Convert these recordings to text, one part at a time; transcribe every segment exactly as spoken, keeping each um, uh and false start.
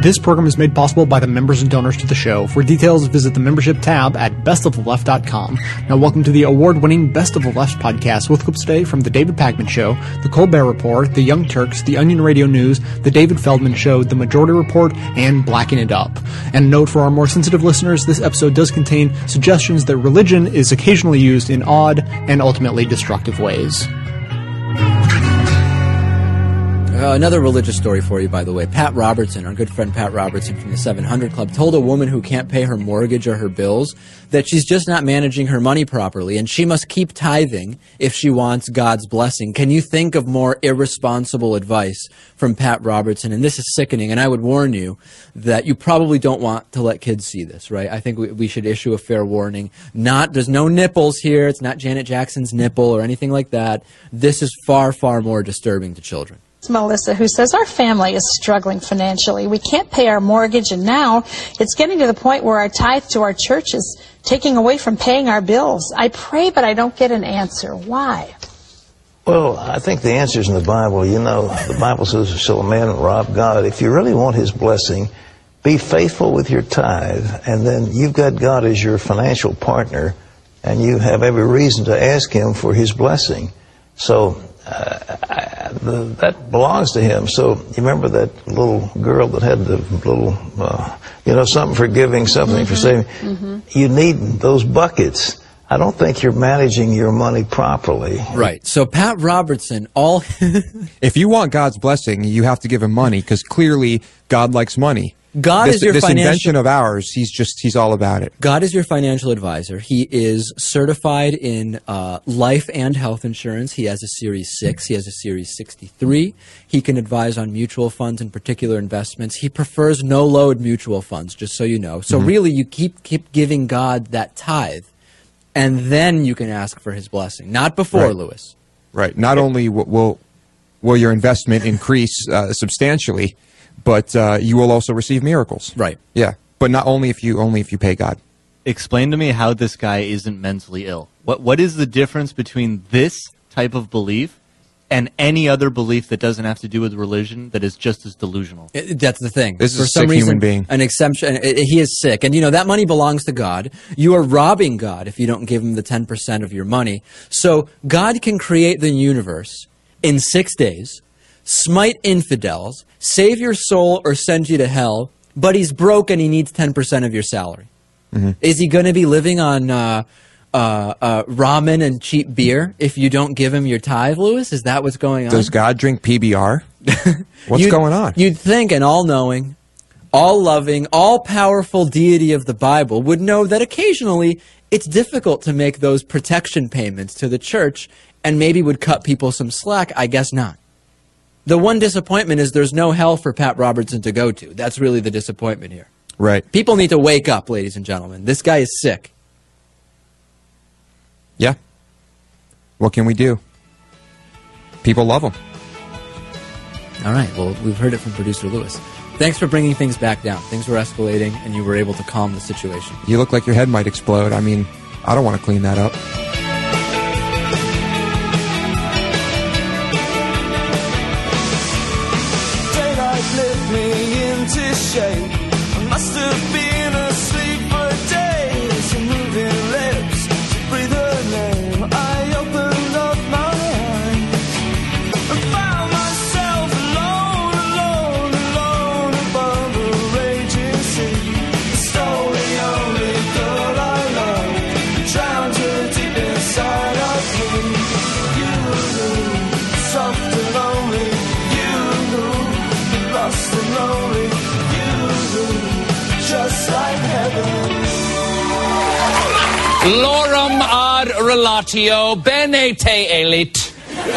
This program is made possible by the members and donors to the show. For details, visit the membership tab at best of the left dot com. Now, welcome to the award-winning Best of the Left podcast with clips today from The David Pakman Show, The Colbert Report, The Young Turks, The Onion Radio News, The David Feldman Show, The Majority Report, and Blacking It Up. And a note for our more sensitive listeners, this episode does contain suggestions that religion is occasionally used in odd and ultimately destructive ways. Uh, another religious story for you, by the way. Pat Robertson, our good friend Pat Robertson from the seven hundred Club, told a woman who can't pay her mortgage or her bills that she's just not managing her money properly, and she must keep tithing if she wants God's blessing. Can you think of more irresponsible advice from Pat Robertson? And this is sickening, and I would warn you that you probably don't want to let kids see this, right? I think we, we should issue a fair warning. Not, there's no nipples here. It's not Janet Jackson's nipple or anything like that. This is far, far more disturbing to children. It's Melissa, who says our family is struggling financially. We can't pay our mortgage, and now it's getting to the point where our tithe to our church is taking away from paying our bills. I pray, but I don't get an answer. Why? Well, I think the answer's in the Bible. You know, the Bible says, shall a man rob God? If you really want his blessing, be faithful with your tithe, and then you've got God as your financial partner, and you have every reason to ask him for his blessing. So uh, I, the, that belongs to him. So you remember that little girl that had the little, uh, you know, something for giving, something mm-hmm. for saving. Mm-hmm. You need those buckets. I don't think you're managing your money properly. Right. So Pat Robertson, all... If you want God's blessing, you have to give him money, because clearly God likes money. God this, is your this financial... invention of ours, he's just, he's all about it. God is your financial advisor. He is certified in uh, life and health insurance. He has a Series six. He has a Series sixty-three. He can advise on mutual funds and particular investments. He prefers no-load mutual funds, just so you know. So mm-hmm. really, you keep, keep giving God that tithe, and then you can ask for his blessing. Not before, right. Lewis. Right. Not yeah. only will, will your investment increase uh, substantially, but uh, you will also receive miracles. Right. Yeah. But not only if you only if you pay God. Explain to me how this guy isn't mentally ill. What what is the difference between this type of belief and any other belief that doesn't have to do with religion that is just as delusional? It, that's the thing. This is For a some sick reason, human being. An exemption. It, it, he is sick, and you know that money belongs to God. You are robbing God if you don't give him the ten percent of your money. So God can create the universe in six days. Smite infidels, save your soul, or send you to hell, but he's broke and he needs ten percent of your salary. Mm-hmm. Is he going to be living on uh, uh, uh, ramen and cheap beer if you don't give him your tithe, Lewis? Is that what's going on? Does God drink P B R? What's you'd, going on? You'd think an all-knowing, all-loving, all-powerful deity of the Bible would know that occasionally it's difficult to make those protection payments to the church and maybe would cut people some slack. I guess not. The one disappointment is there's no hell for Pat Robertson to go to. That's really the disappointment here. Right. People need to wake up, ladies and gentlemen. This guy is sick. Yeah. What can we do? People love him. All right. Well, we've heard it from producer Lewis. Thanks for bringing things back down. Things were escalating, and you were able to calm the situation. You look like your head might explode. I mean, I don't want to clean that up. Shape. I must have been asleep for days. Your moving lips, to breathe her name. I opened up my eyes and found myself alone, alone, alone above a raging sea. Stole the only girl I loved, drowned her deep inside of me. You, soft and lonely. You, lost and lonely. Just like heaven. Lorem ad relatio, bene te elit.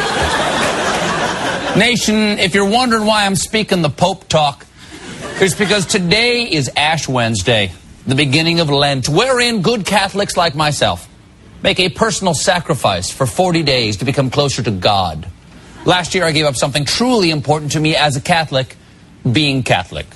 Nation, if you're wondering why I'm speaking the Pope talk, it's because today is Ash Wednesday, the beginning of Lent, wherein good Catholics like myself make a personal sacrifice for forty days to become closer to God. Last year I gave up something truly important to me as a Catholic, being Catholic.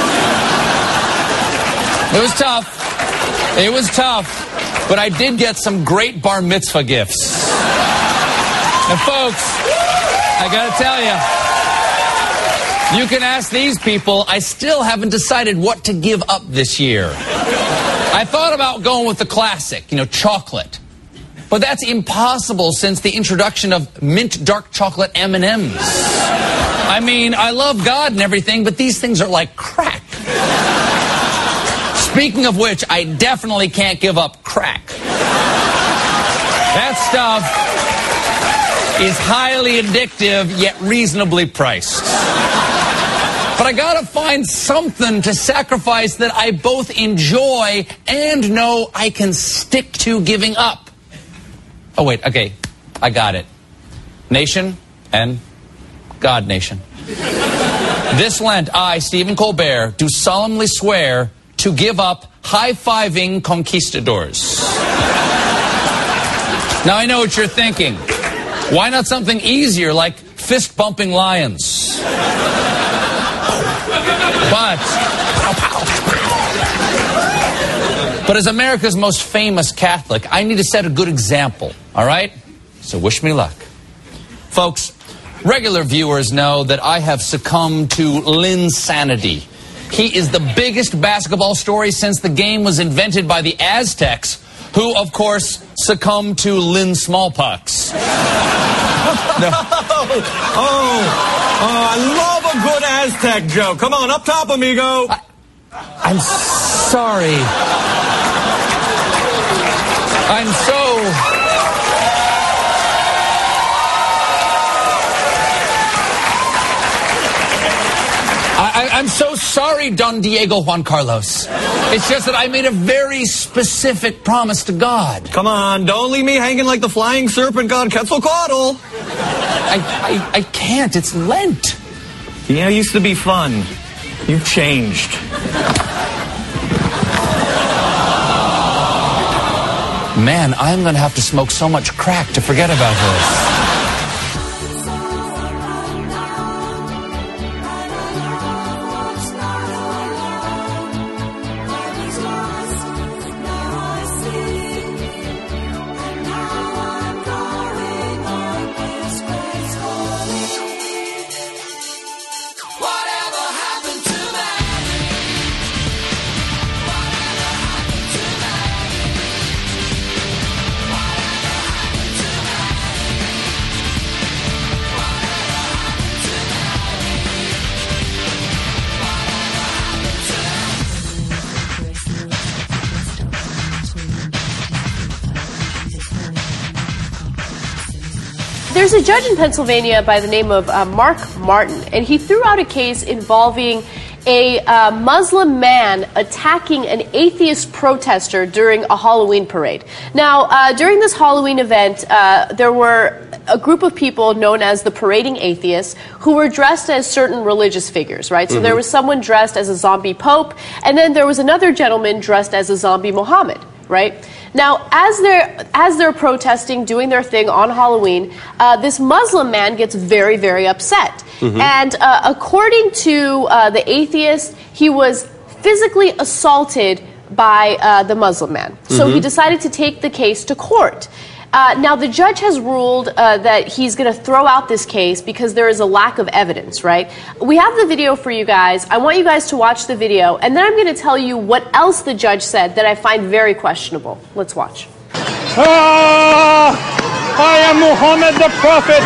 It was tough. It was tough. But I did get some great bar mitzvah gifts. And folks, I gotta tell you, You can ask these people. I still haven't decided what to give up this year. I thought about going with the classic, you know, chocolate. But that's impossible since the introduction of mint dark chocolate M and M's. I mean, I love God and everything, but these things are like crack. Speaking of which, I definitely can't give up crack. That stuff is highly addictive, yet reasonably priced. But I gotta find something to sacrifice that I both enjoy and know I can stick to giving up. Oh, wait, okay. I got it. Nation and God Nation. This Lent, I, Stephen Colbert, do solemnly swear to give up high-fiving conquistadors. Now, I know what you're thinking. Why not something easier like fist-bumping lions? But, but as America's most famous Catholic, I need to set a good example, all right? So wish me luck. Folks, regular viewers know that I have succumbed to Linsanity. He is the biggest basketball story since the game was invented by the Aztecs, who, of course, succumbed to Lynn smallpox. No. Oh, oh, I love a good Aztec joke. Come on, up top, amigo. I, I'm sorry. I'm so... I, I'm so sorry, Don Diego Juan Carlos. It's just that I made a very specific promise to God. Come on, don't leave me hanging like the flying serpent god Quetzalcoatl. I, I, I can't. It's Lent. Yeah, it used to be fun. You've changed. Man, I'm going to have to smoke so much crack to forget about this. There's a judge in Pennsylvania by the name of uh, Mark Martin, and he threw out a case involving a uh, Muslim man attacking an atheist protester during a Halloween parade. Now, uh, during this Halloween event, uh, there were a group of people known as the Parading Atheists who were dressed as certain religious figures, right? So mm-hmm. there was someone dressed as a zombie pope, and then there was another gentleman dressed as a zombie Muhammad, right? Now, as they're, as they're protesting, doing their thing on Halloween, uh, this Muslim man gets very, very upset. Mm-hmm. And uh, according to uh, the atheist, he was physically assaulted by uh, the Muslim man. So mm-hmm. he decided to take the case to court. Uh, now, the judge has ruled uh, that he's going to throw out this case because there is a lack of evidence, right? We have the video for you guys. I want you guys to watch the video, and then I'm going to tell you what else the judge said that I find very questionable. Let's watch. Ah, I am Muhammad the Prophet.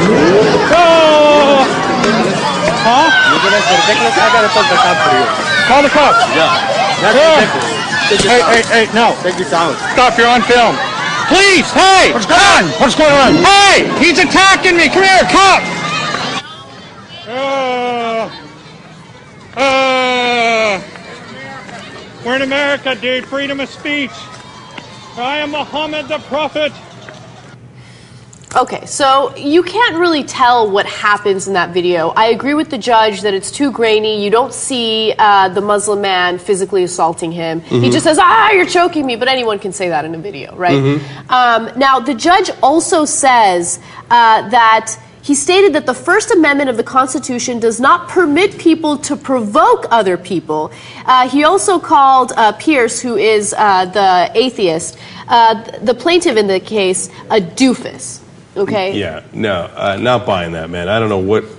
Oh. Huh? You're going to say ridiculous? I got to put the cop for you. Call the cops. Yeah. That's yeah. ridiculous. Hey, hey, hey, no. Take your time. Stop, you're on film. Please, hey! What's going on? What's going on? Hey! He's attacking me! Come here, cop! Uh, uh, we're in America, dude. Freedom of speech. I am Muhammad the Prophet. Okay, so you can't really tell what happens in that video. I agree with the judge that it's too grainy. You don't see uh, the Muslim man physically assaulting him. Mm-hmm. He just says, ah, you're choking me, but anyone can say that in a video, right? Mm-hmm. Um, now, the judge also says uh, that he stated that the First Amendment of the Constitution does not permit people to provoke other people. Uh, he also called uh, Pierce, who is uh, the atheist, uh, the plaintiff in the case, a doofus. Okay. Yeah, no, uh, not buying that, man. I don't know what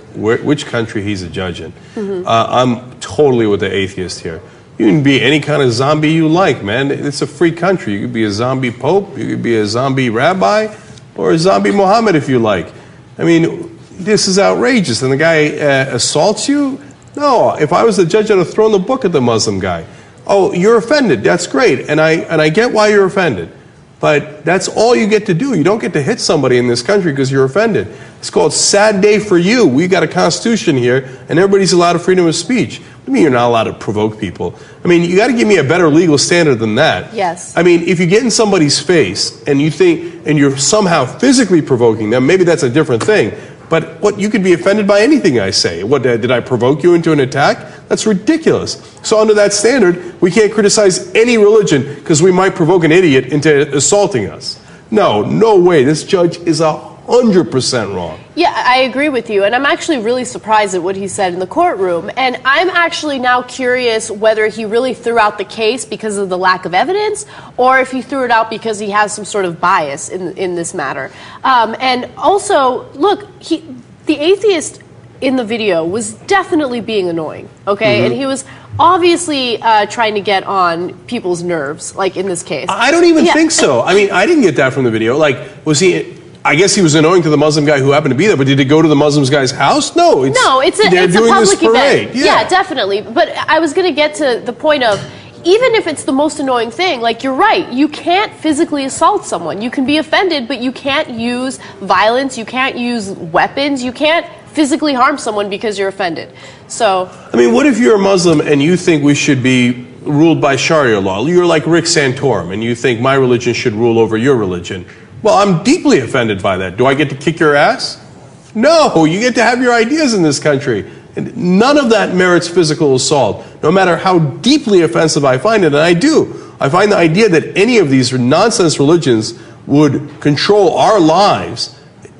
where, which country he's a judge in. Mm-hmm. uh, I'm totally with the atheist here. You can be any kind of zombie you like, man. It's a free country. You could be a zombie pope, you could be a zombie rabbi, or a zombie Muhammad if you like. I mean, this is outrageous. And the guy uh, assaults you? No, if I was the judge, I'd have thrown the book at the Muslim guy. Oh, you're offended. That's great. And I, and I get why you're offended. But that's all you get to do. You don't get to hit somebody in this country because you're offended. It's called sad day for you. We got a constitution here, and everybody's allowed a freedom of speech. What do you mean you're not allowed to provoke people? I mean, you got to give me a better legal standard than that. Yes. I mean, if you get in somebody's face and you think, and you're somehow physically provoking them, maybe that's a different thing. But what, you could be offended by anything I say. What, did I provoke you into an attack? That's ridiculous. So under that standard, we can't criticize any religion because we might provoke an idiot into assaulting us. No, no way. This judge is a hundred percent wrong. Yeah, I agree with you, and I'm actually really surprised at what he said in the courtroom. And I'm actually now curious whether he really threw out the case because of the lack of evidence, or if he threw it out because he has some sort of bias in in this matter. Um, and also, look, he, the atheist in the video was definitely being annoying, okay? Mm-hmm. And he was obviously uh, trying to get on people's nerves, like in this case. I don't even yeah. think so. I mean, I didn't get that from the video. Like, was he... I guess he was annoying to the Muslim guy who happened to be there, but did he go to the Muslim guy's house? No. It's, no, it's a, they're it's a doing public this parade. event. Yeah. yeah, definitely. But I was going to get to the point of, even if it's the most annoying thing, like, you're right, you can't physically assault someone. You can be offended, but you can't use violence, you can't use weapons, you can't physically harm someone because you're offended. So, I mean, what if you're a Muslim and you think we should be ruled by Sharia law? You're like Rick Santorum, and you think my religion should rule over your religion. Well, I'm deeply offended by that. Do I get to kick your ass? No, you get to have your ideas in this country. And none of that merits physical assault, no matter how deeply offensive I find it, and I do. I find the idea that any of these nonsense religions would control our lives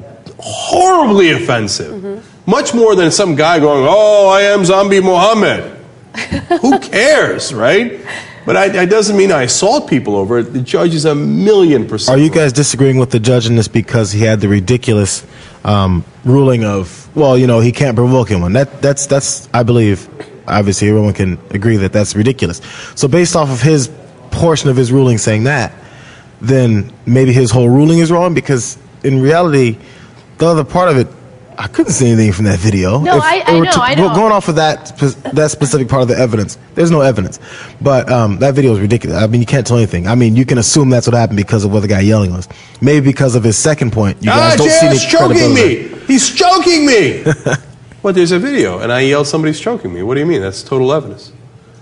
horribly offensive. Mm-hmm. Much more than some guy going, oh, I am zombie Muhammad. Who cares, right? But I, that doesn't mean I assault people over it. The judge is a million percent. Are you guys disagreeing with the judge in this because he had the ridiculous um, ruling of, well, you know, he can't provoke anyone? That, that's, that's, I believe, obviously everyone can agree that that's ridiculous. So based off of his portion of his ruling saying that, then maybe his whole ruling is wrong, because in reality, the other part of it, I couldn't see anything from that video. No, if, I, I know, to, I know. Going off of that that specific part of the evidence, there's no evidence. But um, that video is ridiculous. I mean, you can't tell anything. I mean, you can assume that's what happened because of what the guy yelling was. Maybe because of his second point, you guys ah, don't see he's any choking credibility. me. He's choking me. Well, there's a video, and I yelled, somebody's choking me. What do you mean? That's total evidence.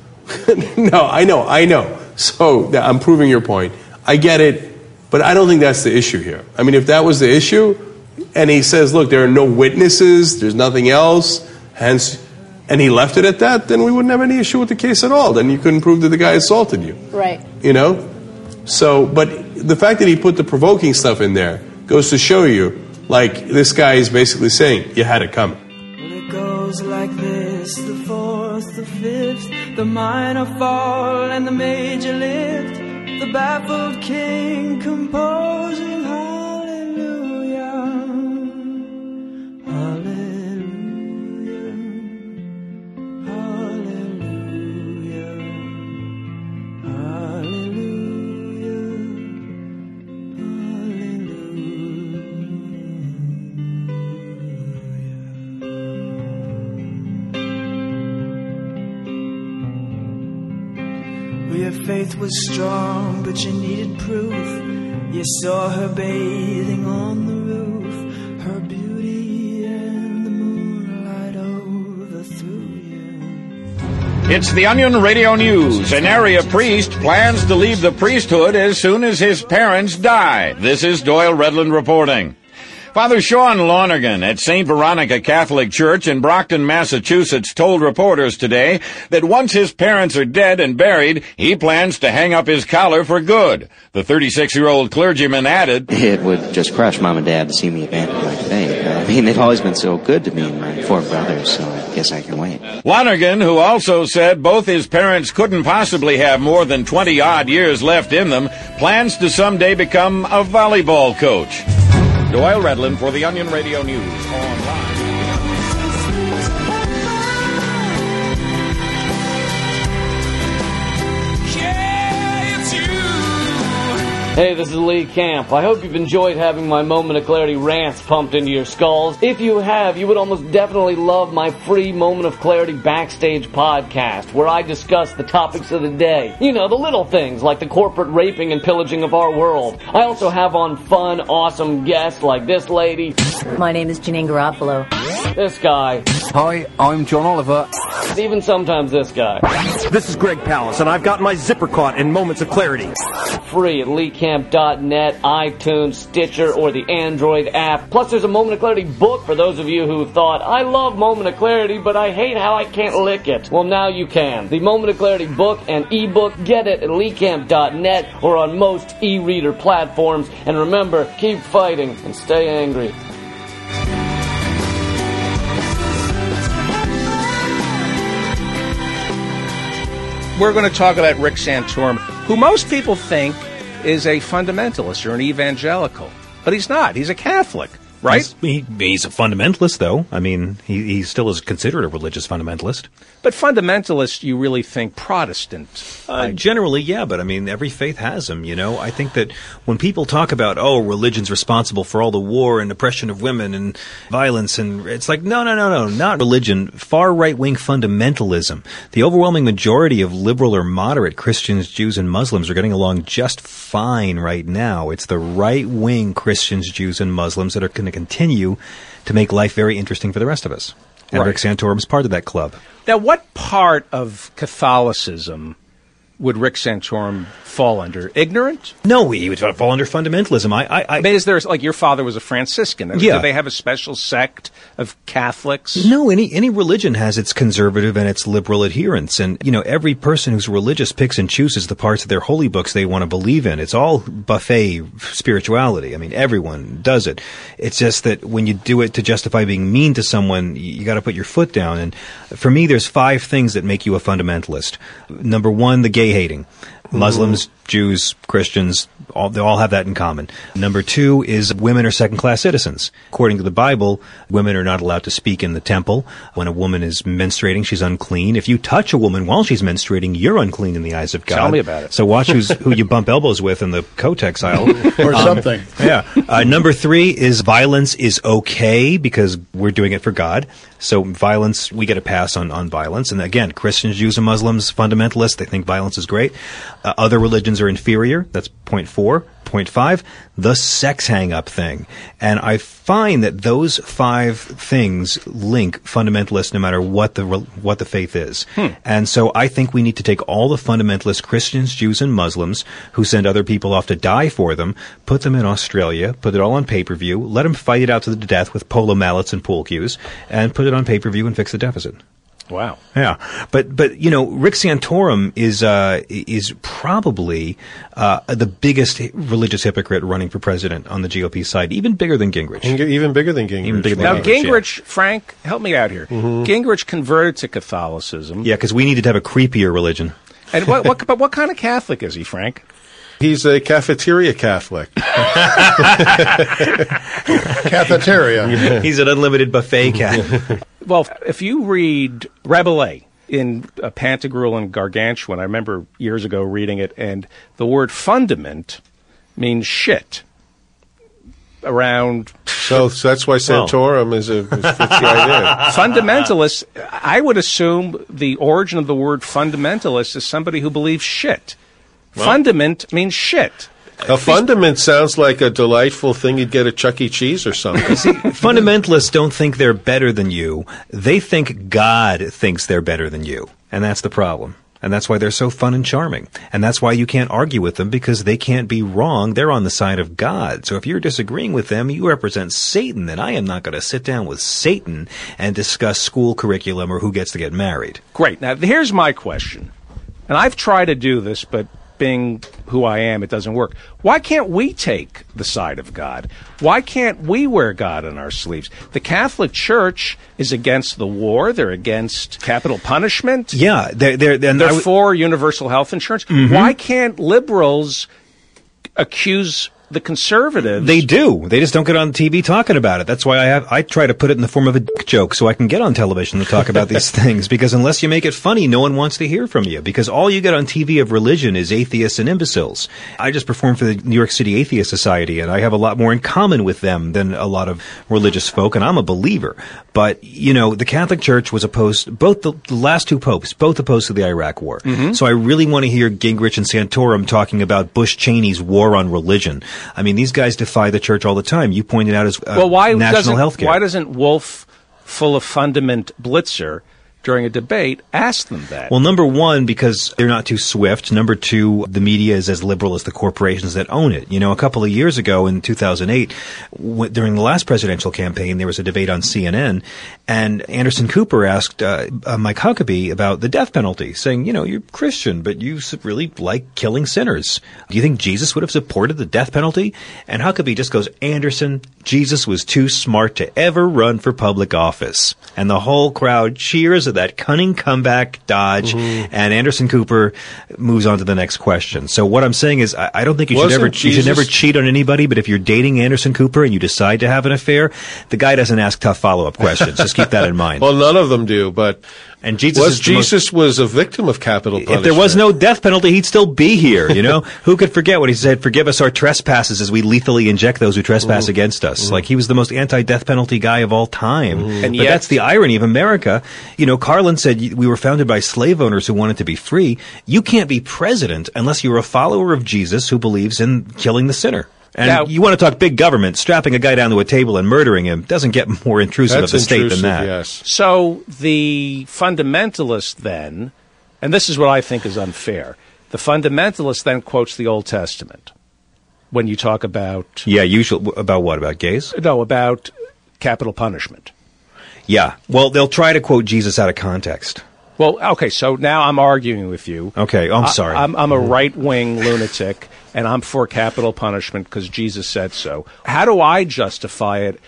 No, I know, I know. So I'm proving your point. I get it, but I don't think that's the issue here. I mean, if that was the issue, and he says, look, there are no witnesses, there's nothing else, hence, and he left it at that, then we wouldn't have any issue with the case at all. Then you couldn't prove that the guy assaulted you. Right. You know? So, but the fact that he put the provoking stuff in there goes to show you, like, this guy is basically saying, you had it coming. Well, it goes like this, the fourth, the fifth, the minor fall and the major lift, the baffled king composing hallelujah. Hallelujah, hallelujah, hallelujah, hallelujah. Well, your faith was strong, but you needed proof. You saw her bathing on the roof, her beauty and the moonlight overthrew you. It's the Onion Radio News. An area priest plans to leave the priesthood as soon as his parents die. This is Doyle Redland reporting. Father Sean Lonergan at Saint Veronica Catholic Church in Brockton, Massachusetts, told reporters today that once his parents are dead and buried, he plans to hang up his collar for good. The thirty-six-year-old clergyman added, it would just crush Mom and Dad to see me abandon my faith. I mean, they've always been so good to me and my four brothers, so I guess I can wait. Lonergan, who also said both his parents couldn't possibly have more than twenty-odd years left in them, plans to someday become a volleyball coach. Doyle Redland for the Onion Radio News online. Hey, this is Lee Camp. I hope you've enjoyed having my Moment of Clarity rants pumped into your skulls. If you have, you would almost definitely love my free Moment of Clarity Backstage podcast, where I discuss the topics of the day. You know, the little things, like the corporate raping and pillaging of our world. I also have on fun, awesome guests like this lady. My name is Janine Garofalo. This guy. Hi, I'm John Oliver. Even sometimes this guy. This is Greg Pallas, and I've got my zipper caught in Moments of Clarity. Free at lee camp dot net, iTunes, Stitcher, or the Android app. Plus, there's a Moment of Clarity book for those of you who thought, I love Moment of Clarity, but I hate how I can't lick it. Well, now you can. The Moment of Clarity book and ebook, get it at lee camp dot net or on most e-reader platforms. And remember, keep fighting and stay angry. We're going to talk about Rick Santorum, who most people think is a fundamentalist or an evangelical. But he's not. He's a Catholic, right? He's, he, he's a fundamentalist, though. I mean, he, he still is considered a religious fundamentalist. But fundamentalist, you really think Protestant? Uh, generally, yeah, but I mean, every faith has them, you know. I think that when people talk about, oh, religion's responsible for all the war and oppression of women and violence, and it's like, no, no, no, no, not religion. Far right-wing fundamentalism. The overwhelming majority of liberal or moderate Christians, Jews, and Muslims are getting along just fine right now. It's the right-wing Christians, Jews, and Muslims that are going to continue to make life very interesting for the rest of us. And Right. Rick Santorum is part of that club. Now, what part of Catholicism would Rick Santorum fall under? Ignorant? No, he would fall under fundamentalism. I, I, I, I mean, is there, like, your father was a Franciscan. Yeah. Do they have a special sect of Catholics? No, any any religion has its conservative and its liberal adherents. And, you know, every person who's religious picks and chooses the parts of their holy books they want to believe in. It's all buffet spirituality. I mean, everyone does it. It's just that when you do it to justify being mean to someone, you got to put your foot down. And for me, there's five things that make you a fundamentalist. Number one, the gay hating. Muslims, Jews, Christians, all, they all have that in common. Number two is women are second-class citizens. According to the Bible, women are not allowed to speak in the temple. When a woman is menstruating, she's unclean. If you touch a woman while she's menstruating, you're unclean in the eyes of God. Tell me about it. So watch who's, who you bump elbows with in the Kotex aisle. Or something. Yeah. Uh, number three is violence is okay because we're doing it for God. So violence, we get a pass on, on violence. And again, Christians, Jews, and Muslims, fundamentalists, they think violence is great. Uh, other religions are inferior. That's point four. Point five, the sex hang-up thing. And I find that those five things link fundamentalists no matter what the what the faith is. Hmm. And so I think we need to take all the fundamentalist Christians, Jews, and Muslims who send other people off to die for them, put them in Australia, put it all on pay-per-view, let them fight it out to the death with polo mallets and pool cues, and put it on pay-per-view and fix the deficit. Wow. Yeah, but but you know, Rick Santorum is uh, is probably uh, the biggest religious hypocrite running for president on the G O P side, even bigger than Gingrich. Even bigger than Gingrich. Even bigger than Now, Gingrich. Gingrich, Frank, help me out here. Mm-hmm. Gingrich converted to Catholicism. Yeah, because we needed to have a creepier religion. And what, what, but what kind of Catholic is he, Frank? He's a cafeteria Catholic. Cafeteria. He's an unlimited buffet cat. Well, if you read Rabelais in uh, Pantagruel and Gargantuan, I remember years ago reading it, and the word fundament means shit. Around. So, so that's why Santorum is a, is fits the idea. Fundamentalists, I would assume the origin of the word fundamentalist is somebody who believes shit. Well, Fundament means shit. A fundament sounds like a delightful thing you'd get at Chuck E. Cheese or something. See, fundamentalists don't think they're better than you. They think God thinks they're better than you. And that's the problem. And that's why they're so fun and charming. And that's why you can't argue with them, because they can't be wrong. They're on the side of God. So if you're disagreeing with them, you represent Satan. And I am not going to sit down with Satan and discuss school curriculum or who gets to get married. Great. Now, here's my question. And I've tried to do this, but being who I am, it doesn't work. Why can't we take the side of God? Why can't we wear God on our sleeves? The Catholic Church is against the war. They're against capital punishment. Yeah. They're, they're, they're w- for universal health insurance. Mm-hmm. Why can't liberals accuse the conservatives... They do. They just don't get on T V talking about it. That's why I have. I try to put it in the form of a dick joke so I can get on television to talk about these things. Because unless you make it funny, no one wants to hear from you. Because all you get on T V of religion is atheists and imbeciles. I just perform for the New York City Atheist Society, and I have a lot more in common with them than a lot of religious folk, and I'm a believer. But, you know, the Catholic Church was opposed, both the, the last two popes, both opposed to the Iraq War. Mm-hmm. So I really want to hear Gingrich and Santorum talking about Bush Cheney's war on religion. I mean, these guys defy the church all the time. You pointed out as uh, well, why national doesn't, health care. Why doesn't Wolf, full of fundament Blitzer, during a debate, ask them that? Well, number one, because they're not too swift. Number two, the media is as liberal as the corporations that own it. You know, a couple of years ago in two thousand eight, w- during the last presidential campaign, there was a debate on C N N, and Anderson Cooper asked uh, uh, Mike Huckabee about the death penalty, saying, you know, you're Christian, but you really like killing sinners. Do you think Jesus would have supported the death penalty? And Huckabee just goes, Anderson, Jesus was too smart to ever run for public office. And the whole crowd cheers at that cunning comeback dodge, mm-hmm. and Anderson Cooper moves on to the next question. So what I'm saying is, I, I don't think you should, never, you should never cheat on anybody, but if you're dating Anderson Cooper and you decide to have an affair, the guy doesn't ask tough follow-up questions. Just keep that in mind. Well, none of them do, but and Jesus, was is Jesus most, was a victim of capital punishment. If there was no death penalty, he'd still be here, you know? Who could forget what he said, forgive us our trespasses as we lethally inject those who trespass mm-hmm. against us. Mm-hmm. Like, he was the most anti-death penalty guy of all time. Mm-hmm. And but yet, that's the irony of America. You know, Carlin said we were founded by slave owners who wanted to be free. You can't be president unless you're a follower of Jesus who believes in killing the sinner. And now, you want to talk big government, strapping a guy down to a table and murdering him doesn't get more intrusive of the state than that. Yes. So the fundamentalist then, and this is what I think is unfair, the fundamentalist then quotes the Old Testament when you talk about... Yeah, usually, about what? About gays? No, about capital punishment. Yeah. Well, they'll try to quote Jesus out of context. Well, okay, so now I'm arguing with you. Okay, oh, I'm sorry. I, I'm, I'm a right-wing lunatic, and I'm for capital punishment because Jesus said so. How do I justify it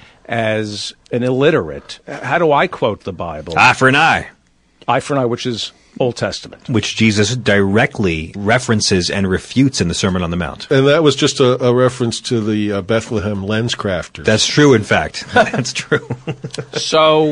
as an illiterate? How do I quote the Bible? Eye for an eye. Eye for an eye, which is Old Testament. Which Jesus directly references and refutes in the Sermon on the Mount. And that was just a, a reference to the uh, Bethlehem lens crafters. That's true, in fact. That's true. So...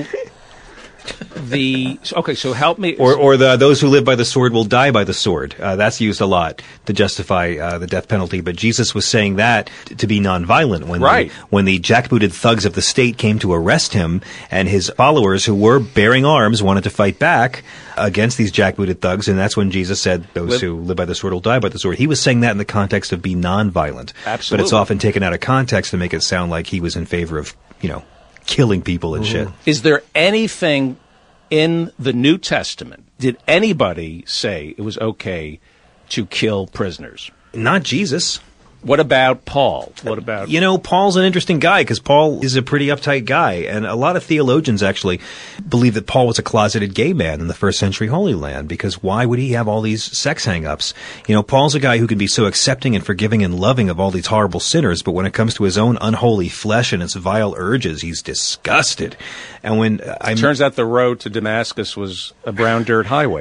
The okay, so help me. Or, or the those who live by the sword will die by the sword. Uh, that's used a lot to justify uh, the death penalty. But Jesus was saying that t- to be nonviolent when right. the, when the jackbooted thugs of the state came to arrest him, and his followers who were bearing arms wanted to fight back against these jackbooted thugs, and that's when Jesus said, "Those live. who live by the sword will die by the sword." He was saying that in the context of be nonviolent. Absolutely, but it's often taken out of context to make it sound like he was in favor of, you know, killing people and shit. Is there anything in the New Testament, did anybody say it was okay to kill prisoners? Not Jesus. What about Paul? What about... You know, Paul's an interesting guy because Paul is a pretty uptight guy. And a lot of theologians actually believe that Paul was a closeted gay man in the first century Holy Land, because why would he have all these sex hang-ups? You know, Paul's a guy who can be so accepting and forgiving and loving of all these horrible sinners, but when it comes to his own unholy flesh and its vile urges, he's disgusted. And when uh, it turns out the road to Damascus was a brown dirt highway.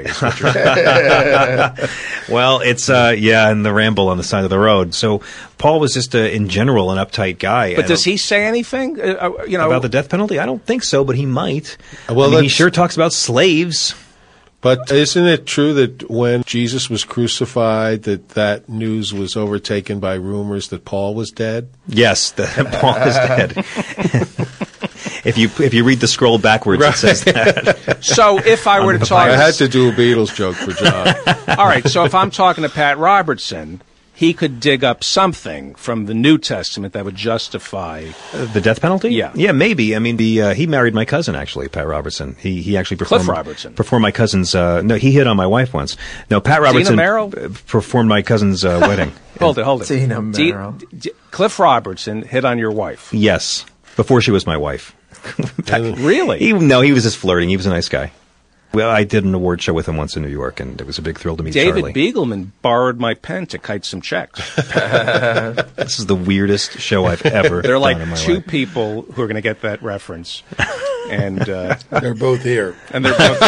Well, it's, uh, yeah, and the ramble on the side of the road. So Paul was just, uh, in general, an uptight guy. But does he say anything? Uh, you know, about the death penalty? I don't think so, but he might. Well, I mean, he sure talks about slaves. But isn't it true that when Jesus was crucified, that that news was overtaken by rumors that Paul was dead? Yes, that Paul is dead. If you if you read the scroll backwards, right. It says that. So if I were to talk... I had to do a Beatles joke for John. All right, so if I'm talking to Pat Robertson, he could dig up something from the New Testament that would justify... Uh, the death penalty? Yeah. Yeah, maybe. I mean, the uh, he married my cousin, actually, Pat Robertson. He he actually performed... Cliff Robertson. Performed my cousin's... Uh, no, he hit on my wife once. No, Pat Robertson... Tina Merrill? Performed my cousin's uh, wedding. Hold it, hold it. Tina Merrill. D- D- Cliff Robertson hit on your wife? Yes, before she was my wife. Really? He, no, he was just flirting. He was a nice guy. Well, I did an award show with him once in New York, and it was a big thrill to meet David Charlie. David Beagleman borrowed my pen to kite some checks. This is the weirdest show I've ever There are like done in my two life. people who are going to get that reference. And uh, they're both here. And they're both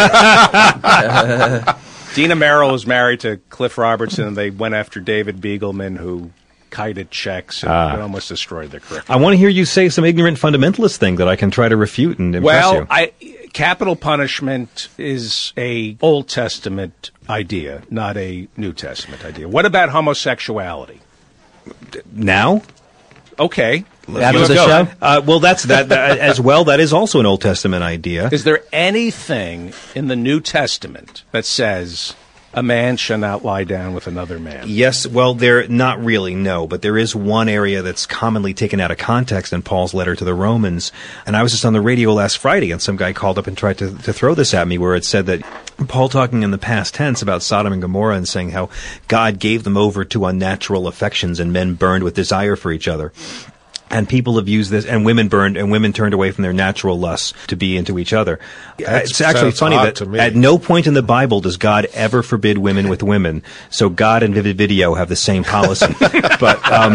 here. Dina Merrill was married to Cliff Robertson, and they went after David Beagleman, who kited checks and Ah. it almost destroyed the curriculum. I want to hear you say some ignorant fundamentalist thing that I can try to refute and impress Well, you. I, capital punishment is a Old Testament idea, not a New Testament idea. What about homosexuality? Now? Okay. After Let's the go. show? Uh, well, that's that, that as well. That is also an Old Testament idea. Is there anything in the New Testament that says a man shall not lie down with another man? Yes, well, there not really, no, but there is one area that's commonly taken out of context in Paul's letter to the Romans. And I was just on the radio last Friday, and some guy called up and tried to, to throw this at me, where it said that Paul talking in the past tense about Sodom and Gomorrah and saying how God gave them over to unnatural affections and men burned with desire for each other. And people have used this, and women burned, and women turned away from their natural lusts to be into each other. That It's actually sounds funny odd that to me. at no point in the Bible does God ever forbid women with women. So God and Vivid Video have the same policy. But um,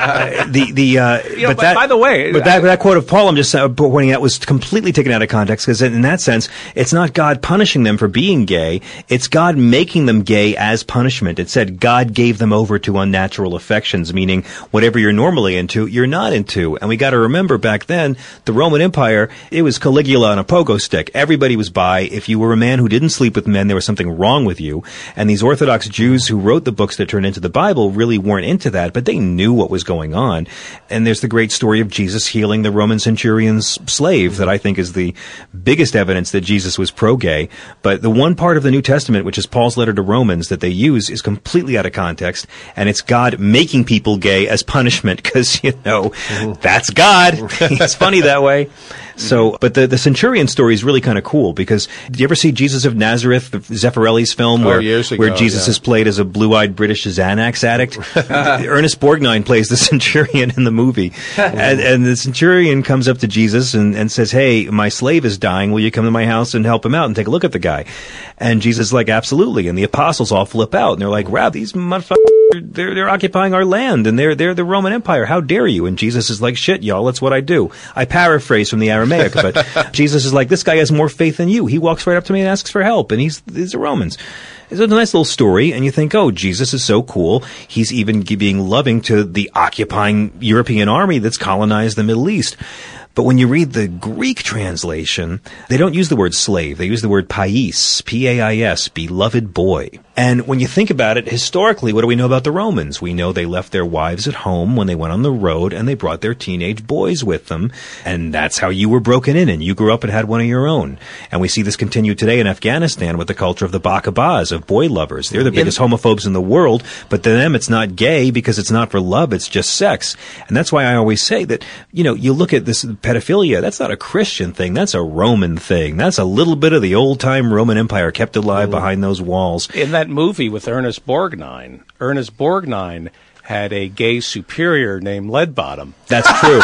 the the uh, You know, but by- that by the way, but that that quote of Paul I'm just uh, pointing out was completely taken out of context, because in that sense it's not God punishing them for being gay. It's God making them gay as punishment. It said God gave them over to unnatural affections, meaning whatever you're normally into, you're not into. And we got to remember back then, the Roman Empire, it was Caligula on a pogo stick. Everybody was bi. If you were a man who didn't sleep with men, there was something wrong with you. And these Orthodox Jews who wrote the books that turned into the Bible really weren't into that, but they knew what was going on. And there's the great story of Jesus healing the Roman centurion's slave that I think is the biggest evidence that Jesus was pro-gay. But the one part of the New Testament, which is Paul's letter to Romans, that they use is completely out of context, and it's God making people gay as punishment, because, you know, that's God. It's funny that way. So, but the, the centurion story is really kind of cool, because did you ever see Jesus of Nazareth, the Zeffirelli's film, Oh, where, years ago, where Jesus yeah. is played as a blue-eyed British Xanax addict? Ernest Borgnine plays the centurion in the movie. and, and the centurion comes up to Jesus and, and says, hey, my slave is dying. Will you come to my house and help him out and take a look at the guy? And Jesus is like, absolutely. And the apostles all flip out, and they're like, wow, these motherfuckers, they're, they're occupying our land, and they're, they're the Roman Empire. How dare you? And Jesus is like, shit, y'all, that's what I do. I paraphrase from the Aramaic, but Jesus is like, this guy has more faith than you. He walks right up to me and asks for help, and he's, he's the Romans. It's a nice little story, and you think, oh, Jesus is so cool. He's even being loving to the occupying European army that's colonized the Middle East. But when you read the Greek translation, they don't use the word slave. They use the word pais, P A I S, beloved boy. And when you think about it, historically, what do we know about the Romans? We know they left their wives at home when they went on the road, and they brought their teenage boys with them. And that's how you were broken in, and you grew up and had one of your own. And we see this continue today in Afghanistan with the culture of the Bakabas, of boy lovers. They're the biggest homophobes in the world, but to them it's not gay because it's not for love, it's just sex. And that's why I always say that, you know, you look at this pedophilia, that's not a Christian thing, that's a Roman thing. That's a little bit of the old-time Roman Empire kept alive behind those walls. In that movie with Ernest Borgnine, Ernest Borgnine had a gay superior named Leadbottom. That's true.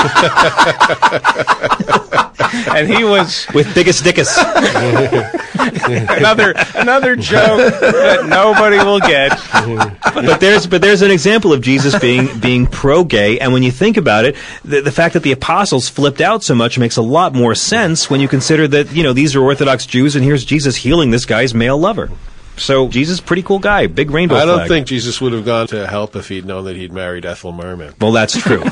And he was with biggest dickus. another another joke that nobody will get. But there's but there's an example of Jesus being being pro-gay, and when you think about it, the, the fact that the apostles flipped out so much makes a lot more sense when you consider that, you know, these are Orthodox Jews, and here's Jesus healing this guy's male lover. So Jesus, pretty cool guy, big rainbow I don't flag. think Jesus would have gone to help if he'd known that he'd married Ethel Merman. Well, that's true.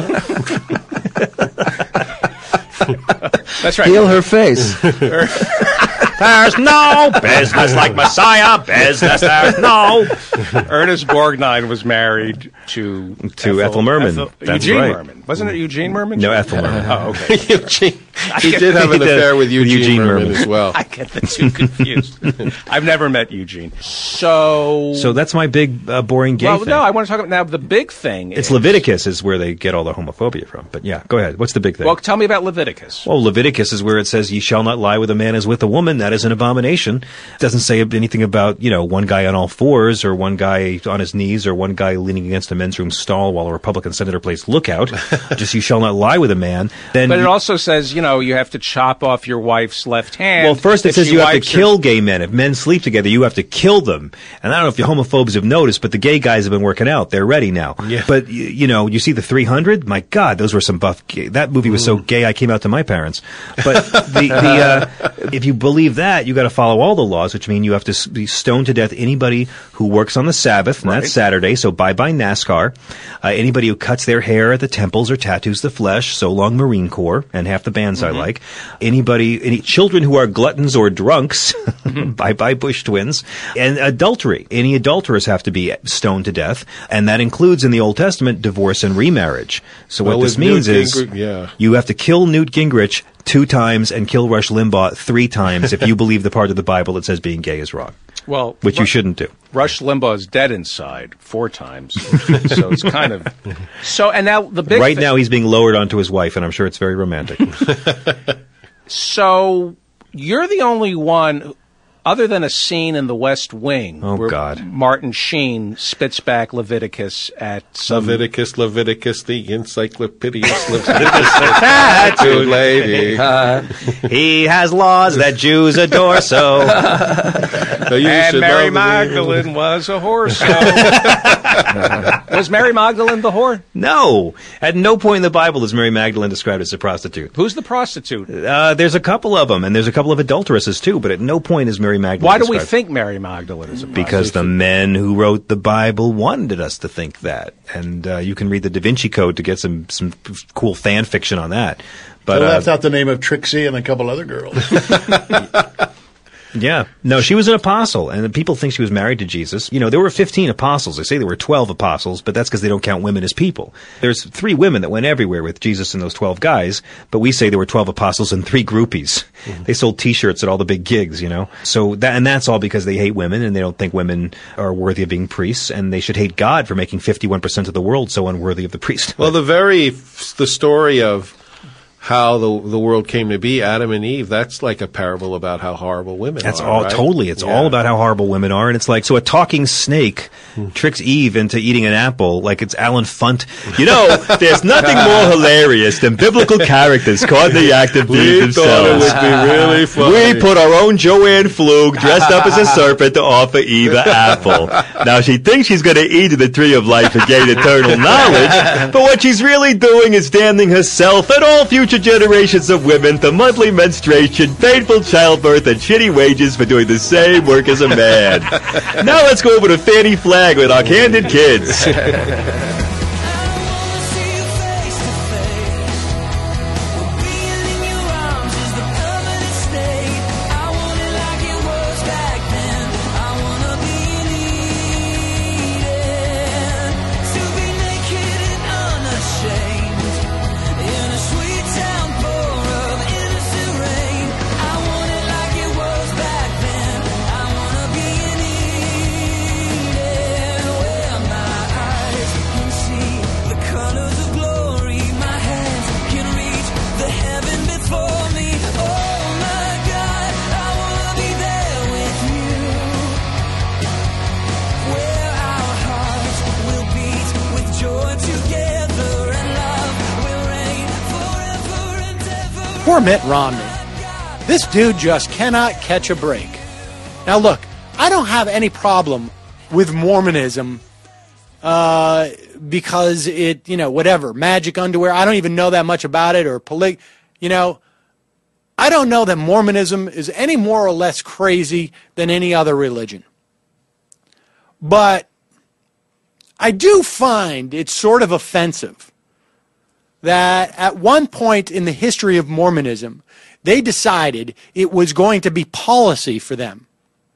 That's right. Heal her face. There's no business like Messiah business. There's no. Ernest Borgnine was married to To Ethel Merman. Ethel- That's Eugene right. Merman. Wasn't it Eugene Merman? No, Ethel Merman. Oh, okay. Eugene, I he get- did have an he did. affair with Eugene, Eugene Merman, Merman. as well. I get the two confused. I've never met Eugene. So, So that's my big uh, boring gay well, thing. no, I want to talk about now the big thing. It's is, Leviticus is where they get all the homophobia from. But yeah, go ahead. What's the big thing? Well, tell me about Leviticus. Well, Leviticus is where it says, "Ye shall not lie with a man as with a woman." That is an abomination. It doesn't say anything about, you know, one guy on all fours or one guy on his knees or one guy leaning against a men's room stall while a Republican senator plays lookout. Just, you shall not lie with a man. Then But it you- also says, you know, know, you have to chop off your wife's left hand. Well, first it if says she you have to wipes her- kill gay men. If men sleep together, you have to kill them. And I don't know if you homophobes have noticed, but the gay guys have been working out. They're ready now. Yeah. But, y- you know, you see the three hundred? My God, those were some buff gay. That movie was so gay I came out to my parents. But the, the uh, if you believe that, you got to follow all the laws, which mean you have to s- be stoned to death anybody who works on the Sabbath, and that's Saturday, so bye-bye NASCAR. Uh, anybody who cuts their hair at the temples or tattoos the flesh, so long Marine Corps, and half the bands I like. Anybody, any children who are gluttons or drunks, bye-bye Bush twins. And adultery. Any adulterers have to be stoned to death, and that includes in the Old Testament divorce and remarriage. So Well, what this with Newt means is Gingrich- yeah. you have to kill Newt Gingrich two times and kill Rush Limbaugh three times if you believe the part of the Bible that says being gay is wrong. Well, Which you Ru- shouldn't do. Rush Limbaugh is dead inside four times, so it's kind of so. And now the big Right thing- now he's being lowered onto his wife, and I'm sure it's very romantic. So you're the only one, other than a scene in The West Wing, Oh, where God. Martin Sheen spits back Leviticus at some Leviticus, Leviticus, the encyclopedious Leviticus, tattoo lady. He has laws that Jews adore, so. and Mary Magdalene was a whore. So. Was Mary Magdalene the whore? No. At no point in the Bible is Mary Magdalene described as a prostitute. Who's the prostitute? Uh, there's a couple of them, and there's a couple of adulteresses, too, but at no point is Mary Magdalene Why do we described. think Mary Magdalene is a prostitute? Because the men who wrote the Bible wanted us to think that. And uh, you can read the Da Vinci Code to get some, some cool fan fiction on that. But They uh, left out the name of Trixie and a couple other girls. Yeah. No, she was an apostle, and people think she was married to Jesus. You know, there were fifteen apostles. They say there were twelve apostles, but that's because they don't count women as people. There's three women that went everywhere with Jesus and those twelve guys, but we say there were twelve apostles and three groupies. Mm-hmm. They sold T-shirts at all the big gigs, you know. So that, and that's all because they hate women, and they don't think women are worthy of being priests, and they should hate God for making fifty-one percent of the world so unworthy of the priesthood. Well, the very the story of how the the world came to be, Adam and Eve, that's like a parable about how horrible women That's are. all right? totally. It's Yeah. all about how horrible women are, and it's like so a talking snake tricks Eve into eating an apple, like it's Alan Funt. You know, there's nothing more hilarious than biblical characters caught in the act of being We thought it themselves. would be really funny. We put our own Joanne Flug dressed up as a serpent to offer Eve an apple. Now she thinks she's going to eat of the tree of life and gain eternal knowledge, but what she's really doing is damning herself and all future generations of women to monthly menstruation, painful childbirth, and shitty wages for doing the same work as a man. Now let's go over to Fanny Flag with our candid kids. Poor Mitt Romney. This dude just cannot catch a break. Now, look, I don't have any problem with Mormonism uh, because it, you know, whatever, magic underwear. I don't even know that much about it or poly. You know, I don't know that Mormonism is any more or less crazy than any other religion. But I do find it sort of offensive that at one point in the history of Mormonism, they decided it was going to be policy for them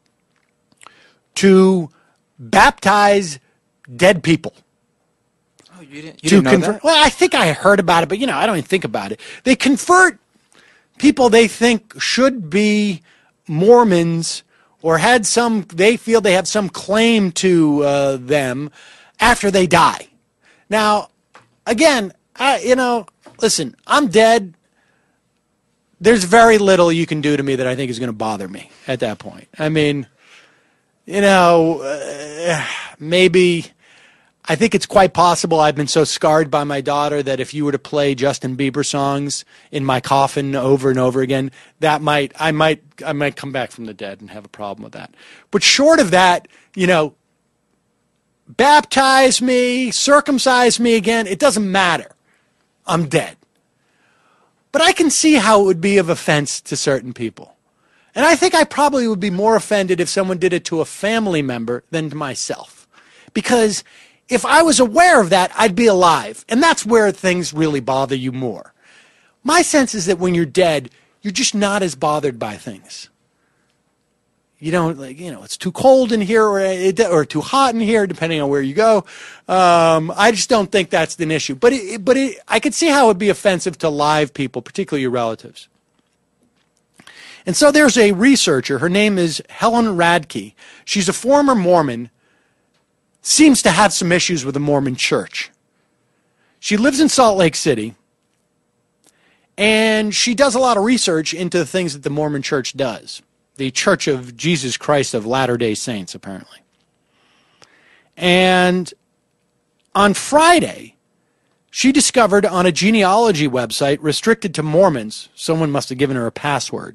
to baptize dead people. Oh, you didn't, to you didn't know convert. that? Well, I think I heard about it, but you know, I don't even think about it. They convert people they think should be Mormons or had some. They feel they have some claim to uh, them after they die. Now, again, I, you know, listen, I'm dead. There's very little you can do to me that I think is going to bother me at that point. I mean, you know, uh, maybe I think it's quite possible I've been so scarred by my daughter that if you were to play Justin Bieber songs in my coffin over and over again, that might I might I might come back from the dead and have a problem with that. But short of that, you know, baptize me, circumcise me again, it doesn't matter. I'm dead. But I can see how it would be of offense to certain people. And I think I probably would be more offended if someone did it to a family member than to myself. Because if I was aware of that, I'd be alive. And that's where things really bother you more. My sense is that when you're dead, you're just not as bothered by things. You don't, like, you know, it's too cold in here or, it, or too hot in here, depending on where you go. Um, I just don't think that's an issue. But it, but it, I could see how it would be offensive to live people, particularly your relatives. And so there's a researcher. Her name is Helen Radke. She's a former Mormon. Seems to have some issues with the Mormon Church. She lives in Salt Lake City, and she does a lot of research into the things that the Mormon Church does. The Church of Jesus Christ of Latter-day Saints, apparently. And on Friday, she discovered on a genealogy website restricted to Mormons, someone must have given her a password.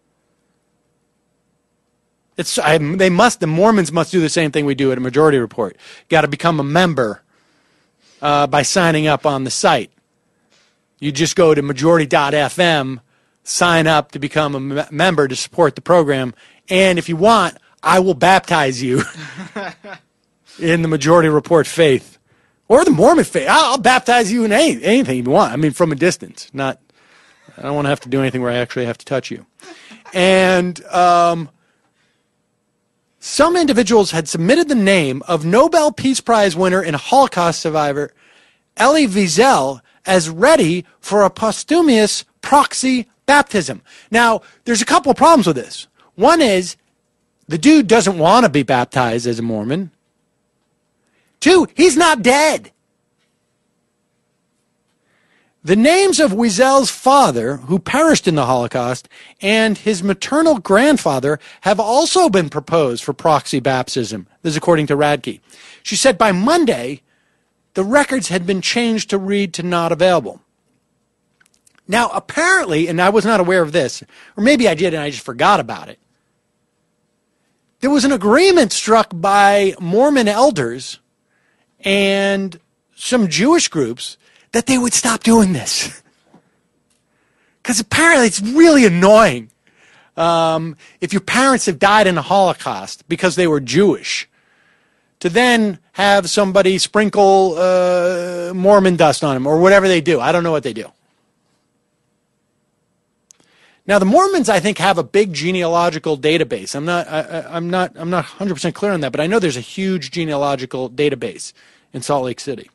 It's I, they must. The Mormons must do the same thing we do at a Majority Report. Got to become a member uh, by signing up on the site. You just go to majority dot f m, sign up to become a me- member to support the program, and if you want, I will baptize you in the Majority Report faith or the Mormon faith. I'll, I'll baptize you in any, anything you want. I mean, from a distance. Not. I don't want to have to do anything where I actually have to touch you. And um, some individuals had submitted the name of Nobel Peace Prize winner and Holocaust survivor Elie Wiesel as ready for a posthumous proxy baptism. Now, there's a couple of problems with this. One is the dude doesn't want to be baptized as a Mormon. Two, he's not dead. The names of Wiesel's father, who perished in the Holocaust, and his maternal grandfather have also been proposed for proxy baptism. This is according to Radke. She said by Monday, the records had been changed to read to not available. Now, apparently, and I was not aware of this, or maybe I did and I just forgot about it, there was an agreement struck by Mormon elders and some Jewish groups that they would stop doing this. Because apparently it's really annoying um, if your parents have died in the Holocaust because they were Jewish, to then have somebody sprinkle uh, Mormon dust on them or whatever they do. I don't know what they do. Now, the Mormons, I think, have a big genealogical database. I'm not, I, I, I'm not, I'm not one hundred percent clear on that, but I know there's a huge genealogical database in Salt Lake City.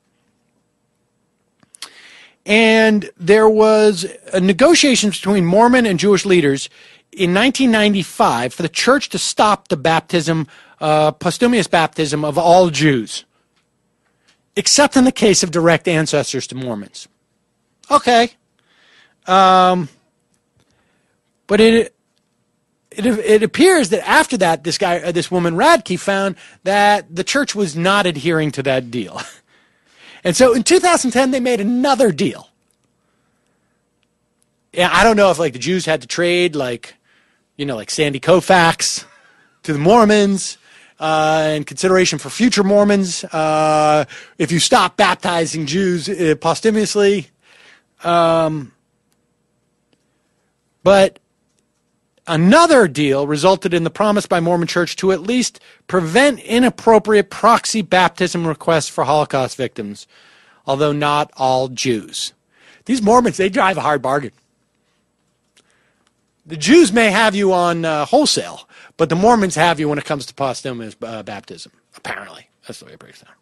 And there was a negotiations between Mormon and Jewish leaders in nineteen ninety-five for the church to stop the baptism, uh, posthumous baptism of all Jews, except in the case of direct ancestors to Mormons. Okay. Um, but it, it it appears that after that, this guy, uh, this woman Radke, found that the church was not adhering to that deal. And so in two thousand ten, they made another deal. Yeah, I don't know if like the Jews had to trade like, you know, like Sandy Koufax to the Mormons uh, in consideration for future Mormons. Uh, if you stop baptizing Jews uh, posthumously. Um, but another deal resulted in the promise by Mormon Church to at least prevent inappropriate proxy baptism requests for Holocaust victims, although not all Jews. These Mormons, they drive a hard bargain. The Jews may have you on uh, wholesale, but the Mormons have you when it comes to posthumous uh, baptism, apparently. That's the way it breaks down.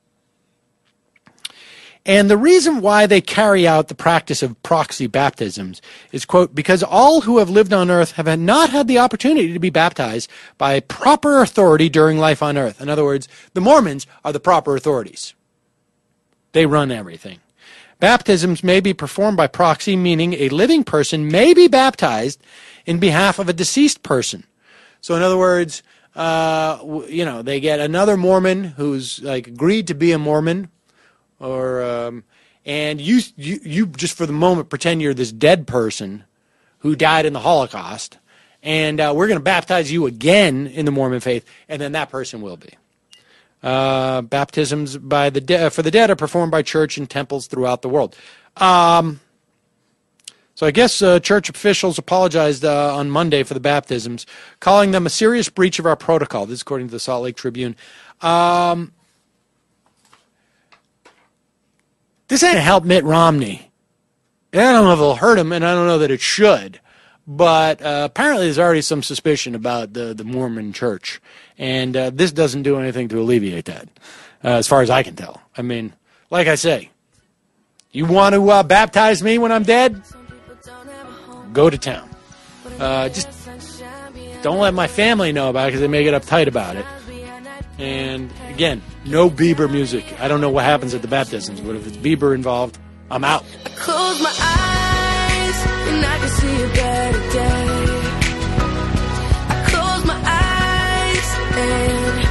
And the reason why they carry out the practice of proxy baptisms is, quote, because all who have lived on earth have not had the opportunity to be baptized by proper authority during life on earth. In other words, the Mormons are the proper authorities. They run everything. Baptisms may be performed by proxy, meaning a living person may be baptized in behalf of a deceased person. So in other words, uh, w- you know, they get another Mormon who's like agreed to be a Mormon, or um, and you, you you just for the moment pretend you're this dead person who died in the Holocaust, and uh, we're going to baptize you again in the Mormon faith, and then that person will be. Uh, baptisms by the de- for the dead are performed by church and temples throughout the world. Um, so I guess uh, church officials apologized uh, on Monday for the baptisms, calling them a serious breach of our protocol. This is according to the Salt Lake Tribune. Um, this ain't help Mitt Romney. And I don't know if it'll hurt him, and I don't know that it should. But uh, apparently there's already some suspicion about the, the Mormon church. And uh, this doesn't do anything to alleviate that, uh, as far as I can tell. I mean, like I say, you want to uh, baptize me when I'm dead? Go to town. Uh, just don't let my family know about it because they may get uptight about it. And, again, no Bieber music. I don't know what happens at the baptisms, but if it's Bieber involved, I'm out. Close my eyes and I can see a better day. I close my eyes and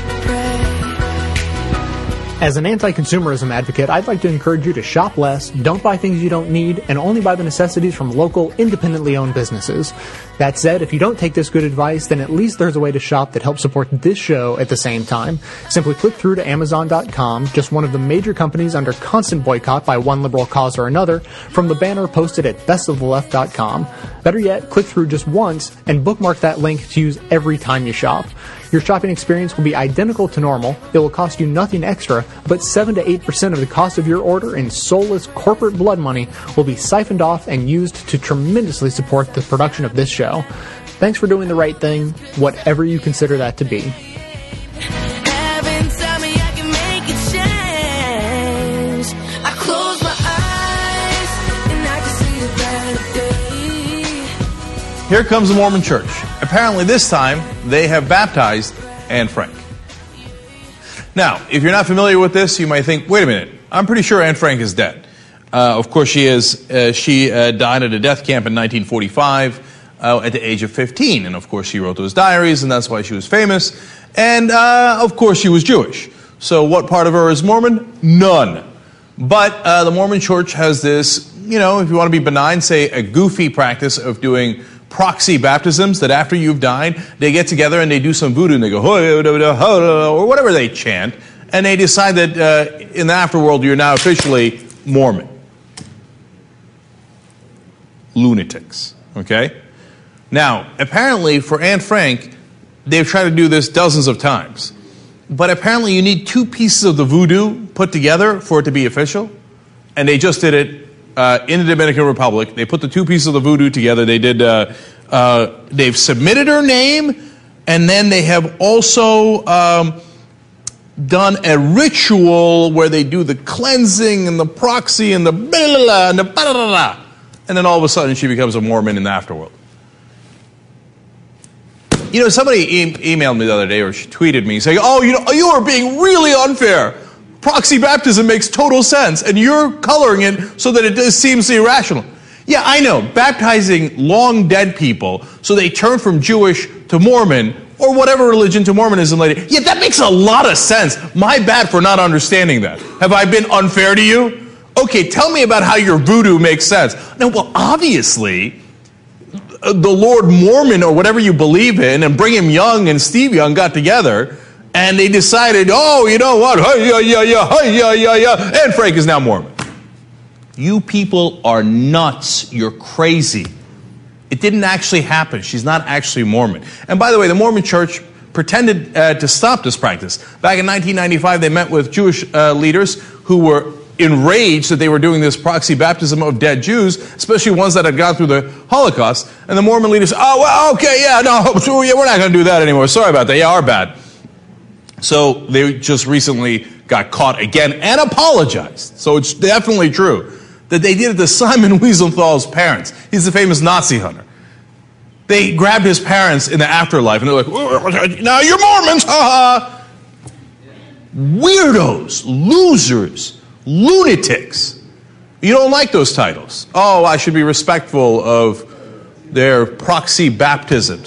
As an anti-consumerism advocate, I'd like to encourage you to shop less, don't buy things you don't need, and only buy the necessities from local, independently owned businesses. That said, if you don't take this good advice, then at least there's a way to shop that helps support this show at the same time. Simply click through to Amazon dot com, just one of the major companies under constant boycott by one liberal cause or another, from the banner posted at best of the left dot com. Better yet, click through just once and bookmark that link to use every time you shop. Your shopping experience will be identical to normal. It will cost you nothing extra, but seven to eight percent of the cost of your order in soulless corporate blood money will be siphoned off and used to tremendously support the production of this show. Thanks for doing the right thing, whatever you consider that to be. Heaven tell me I can make a change. I close my eyes and I can see a better day. Here comes the Mormon Church. Apparently this time they have baptized Anne Frank. Now, if you're not familiar with this, you might think, wait a minute, I'm pretty sure Anne Frank is dead. Uh, of course she is. Uh, she uh, died at a death camp in nineteen forty-five uh, at the age of fifteen. And of course she wrote those diaries, and that's why she was famous. And uh, of course she was Jewish. So what part of her is Mormon? None. But uh, the Mormon Church has this, you know, if you want to be benign, say a goofy practice of doing proxy baptisms, that after you've died, they get together and they do some voodoo and they go, or whatever they chant, and they decide that uh, in the afterworld you're now officially Mormon. Lunatics. Okay? Now, apparently for Anne Frank, they've tried to do this dozens of times. But apparently you need two pieces of the voodoo put together for it to be official. And they just did it uh, in the Dominican Republic. They put the two pieces of the voodoo together. They did, uh, uh, they've submitted her name, and then they have also um, done a ritual where they do the cleansing and the proxy and the blah, blah, blah, and the blah, blah, blah. And then all of a sudden she becomes a Mormon in the afterworld. You know, somebody e- emailed me the other day, or she tweeted me saying, oh, you know, you are being really unfair. Proxy baptism makes total sense, and you're coloring it so that it just seems irrational. Yeah, I know. Baptizing long dead people so they turn from Jewish to Mormon, or whatever religion to Mormonism later. Yeah, that makes a lot of sense. My bad for not understanding that. Have I been unfair to you? Okay, tell me about how your voodoo makes sense. No, well, obviously, the Lord Mormon, or whatever you believe in, and Brigham Young and Steve Young got together, and they decided, oh, you know what, hey, yeah, yeah, yeah, hey, yeah, yeah, yeah, and Frank is now Mormon. You people are nuts. You're crazy. It didn't actually happen. She's not actually Mormon. And by the way, the Mormon Church pretended uh, to stop this practice. Back in nineteen ninety-five, they met with Jewish uh, leaders who were enraged that they were doing this proxy baptism of dead Jews, especially ones that had gone through the Holocaust. And the Mormon leaders, oh, well, okay, yeah, no, so, yeah, we're not going to do that anymore. Sorry about that. Yeah, our bad. So they just recently got caught again and apologized. So it's definitely true that they did it to Simon Wiesenthal's parents. He's the famous Nazi hunter. They grabbed his parents in the afterlife, and they're like, now you're Mormons, ha ha. Weirdos, losers, lunatics. You don't like those titles. Oh, I should be respectful of their proxy baptisms.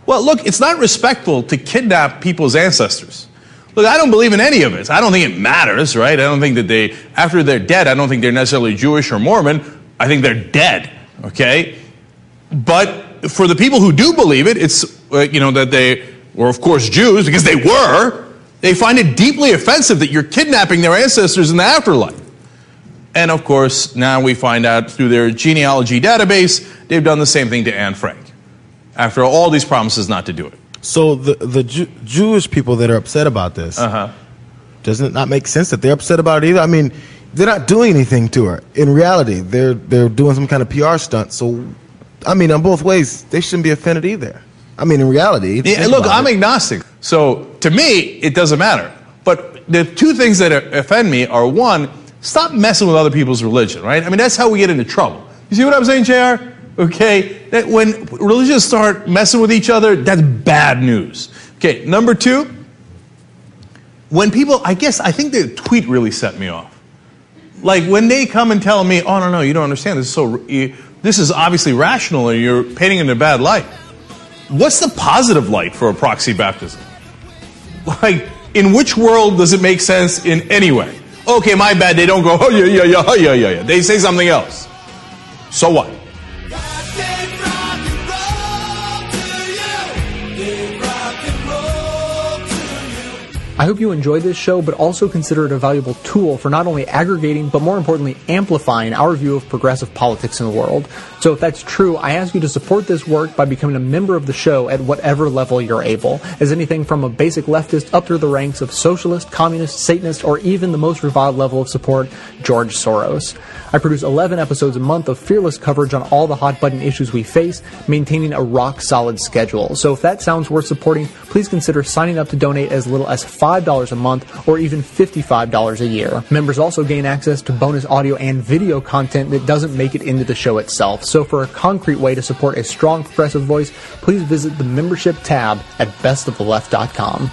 Well, look, it's not respectful to kidnap people's ancestors. Look, I don't believe in any of it. I don't think it matters, right? I don't think that they, after they're dead, I don't think they're necessarily Jewish or Mormon. I think they're dead, okay? But for the people who do believe it, it's, uh, you know, that they were, of course, Jews, because they were, they find it deeply offensive that you're kidnapping their ancestors in the afterlife. And, of course, now we find out through their genealogy database, they've done the same thing to Anne Frank, after all these promises not to do it. So the the Jew- Jewish people that are upset about this, uh-huh. doesn't it not make sense that they're upset about it either? I mean, they're not doing anything to her. In reality, they're they're doing some kind of P R stunt. So, I mean, on both ways, they shouldn't be offended either. I mean, in reality, yeah, look, I'm it. agnostic. So to me, it doesn't matter. But the two things that offend me are, one, stop messing with other people's religion, right? I mean, that's how we get into trouble. You see what I'm saying, J R? Okay, that when religions start messing with each other, that's bad news. Okay, number two, when people, I guess, I think the tweet really set me off. Like when they come and tell me, oh, no, no, you don't understand, this is so, you, this is obviously rational and you're painting it in a bad light. What's the positive light for a proxy baptism? Like, in which world does it make sense in any way? Okay, my bad, they don't go, oh, yeah, yeah, yeah, oh, yeah, yeah, yeah. They say something else. So what? I hope you enjoyed this show, but also consider it a valuable tool for not only aggregating, but more importantly, amplifying our view of progressive politics in the world. So if that's true, I ask you to support this work by becoming a member of the show at whatever level you're able, as anything from a basic leftist up through the ranks of socialist, communist, Satanist, or even the most reviled level of support, George Soros. I produce eleven episodes a month of fearless coverage on all the hot-button issues we face, maintaining a rock-solid schedule. So if that sounds worth supporting, please consider signing up to donate as little as five dollars a month or even fifty-five dollars a year. Members also gain access to bonus audio and video content that doesn't make it into the show itself. So for a concrete way to support a strong progressive voice, please visit the membership tab at best of the left dot com.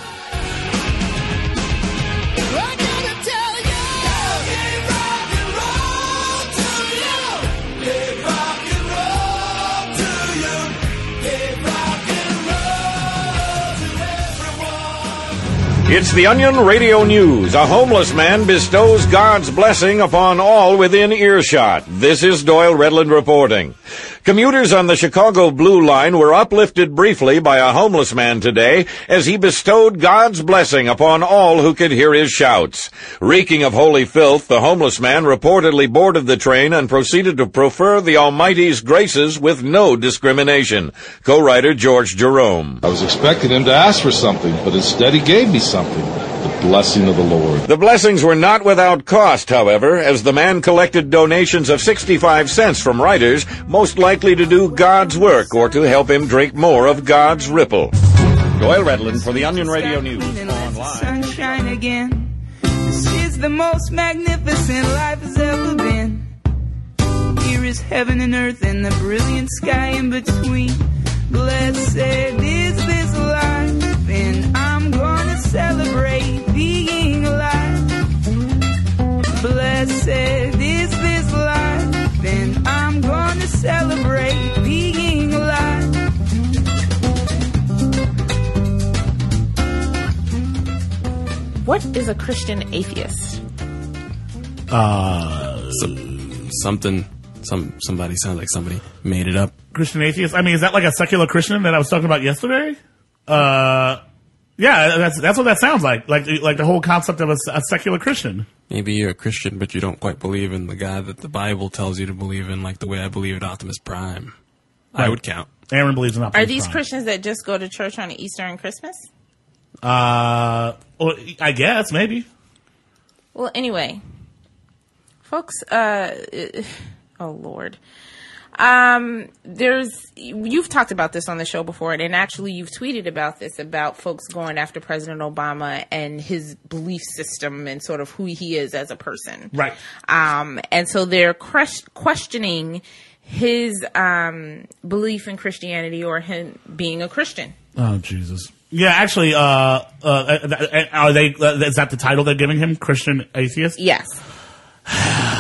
It's the Onion Radio News. A homeless man bestows God's blessing upon all within earshot. This is Doyle Redland reporting. Commuters on the Chicago Blue Line were uplifted briefly by a homeless man today as he bestowed God's blessing upon all who could hear his shouts. Reeking of holy filth, the homeless man reportedly boarded the train and proceeded to prefer the Almighty's graces with no discrimination. Co-writer George Jerome. I was expecting him to ask for something, but instead he gave me something. The blessing of the Lord. The blessings were not without cost, however, as the man collected donations of sixty-five cents from writers most likely to do God's work or to help him drink more of God's ripple. Doyle Redland for the Onion Radio News. Online. Sunshine again. This is the most magnificent life has ever been. Here is heaven and earth and the brilliant sky in between. Blessed is this life, and I'm gonna celebrate being alive. Blessed is this life, and I'm gonna celebrate being alive. What is a Christian atheist? Uh, some, something. Some somebody sounds like somebody made it up. Christian atheist? I mean, is that like a secular Christian that I was talking about yesterday? Uh, yeah, that's that's what that sounds like. Like like the whole concept of a, a secular Christian. Maybe you're a Christian, but you don't quite believe in the God that the Bible tells you to believe in, like the way I believe in Optimus Prime. Right. I would count. Aaron believes in Optimus Are these Prime. Christians that just go to church on Easter and Christmas? Uh, well, I guess, maybe. Well, anyway, folks, uh... oh, Lord. Um, there's, you've talked about this on the show before, and actually you've tweeted about this, about folks going after President Obama and his belief system and sort of who he is as a person. Right. Um, and so they're questioning his, um, belief in Christianity or him being a Christian. Oh, Jesus. Yeah, actually, uh, uh, are they, uh, is that the title they're giving him? Christian atheist? Yes.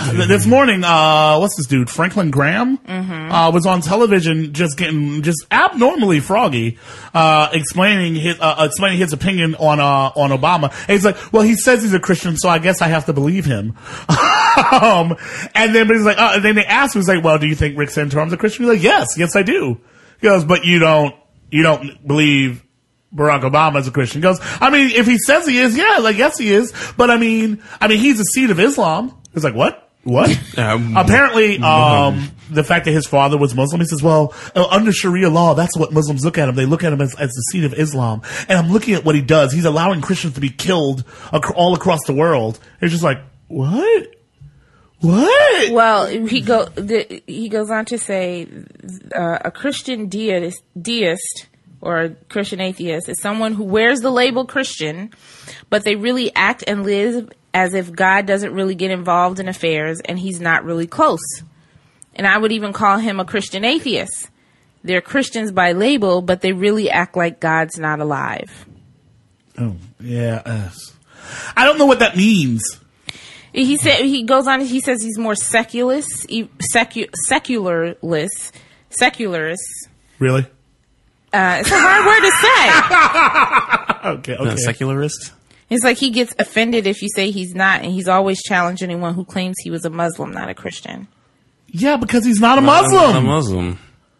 this morning, uh, what's this dude? Franklin Graham, Mhm. uh, was on television just getting just abnormally froggy, uh, explaining his, uh, explaining his opinion on, uh, on Obama. And he's like, well, he says he's a Christian, so I guess I have to believe him. um, and then, but he's like, uh, and then they asked him, he's like, well, do you think Rick Santorum's a Christian? He's like, yes, yes, I do. He goes, but you don't, you don't believe Barack Obama is a Christian. He goes, I mean, if he says he is, yeah, like, yes, he is. But I mean, I mean, he's a seed of Islam. He's like, what? What? Um, Apparently, um, the fact that his father was Muslim, he says, well, uh, under Sharia law, that's what Muslims look at him. They look at him as, as the seed of Islam. And I'm looking at what he does. He's allowing Christians to be killed ac- all across the world. It's just like, what? What? Well, he go the, he goes on to say uh, a Christian deist, deist or a Christian atheist is someone who wears the label Christian, but they really act and live as if God doesn't really get involved in affairs and he's not really close. And I would even call him a Christian atheist. They're Christians by label, but they really act like God's not alive. Oh, yeah. Uh, I don't know what that means. He said he goes on. He says he's more secularist, secu, secularist, secularist. Really? Uh, it's a hard word to say. okay, okay. Uh, secularist? It's like he gets offended if you say he's not, and he's always challenged anyone who claims he was a Muslim, not a Christian. Yeah, because he's not a Not- Muslim. Not a Muslim.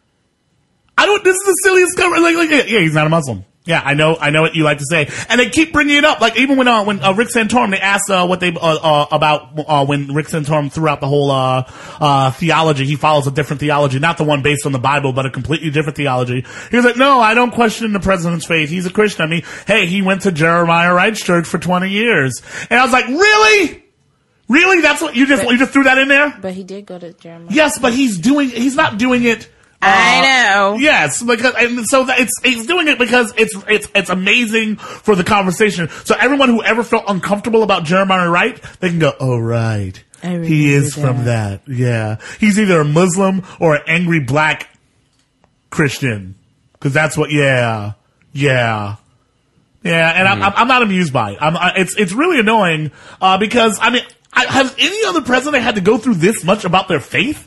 I don't. This is the silliest cover. Like, like, yeah, he's not a Muslim. Yeah, I know, I know what you like to say, and they keep bringing it up. Like even when uh, when uh, Rick Santorum, they asked uh, what they uh, uh, about uh, when Rick Santorum threw out the whole uh, uh, theology. He follows a different theology, not the one based on the Bible, but a completely different theology. He was like, "No, I don't question the president's faith. He's a Christian. I mean, hey, he went to Jeremiah Wright's church for twenty years," and I was like, "Really, really? That's what you just But- you just threw that in there?" But he did go to Jeremiah. Yes, but he's doing. He's not doing it. I know. Yes, because and so that it's he's doing it because it's it's it's amazing for the conversation. So everyone who ever felt uncomfortable about Jeremiah Wright, they can go, "Oh, right, he is from that." Yeah, he's either a Muslim or an angry black Christian, because that's what. Yeah, yeah. Yeah, and I'm, I'm I'm not amused by it. I'm, I, it's it's really annoying uh, because I mean, I, has any other president had to go through this much about their faith?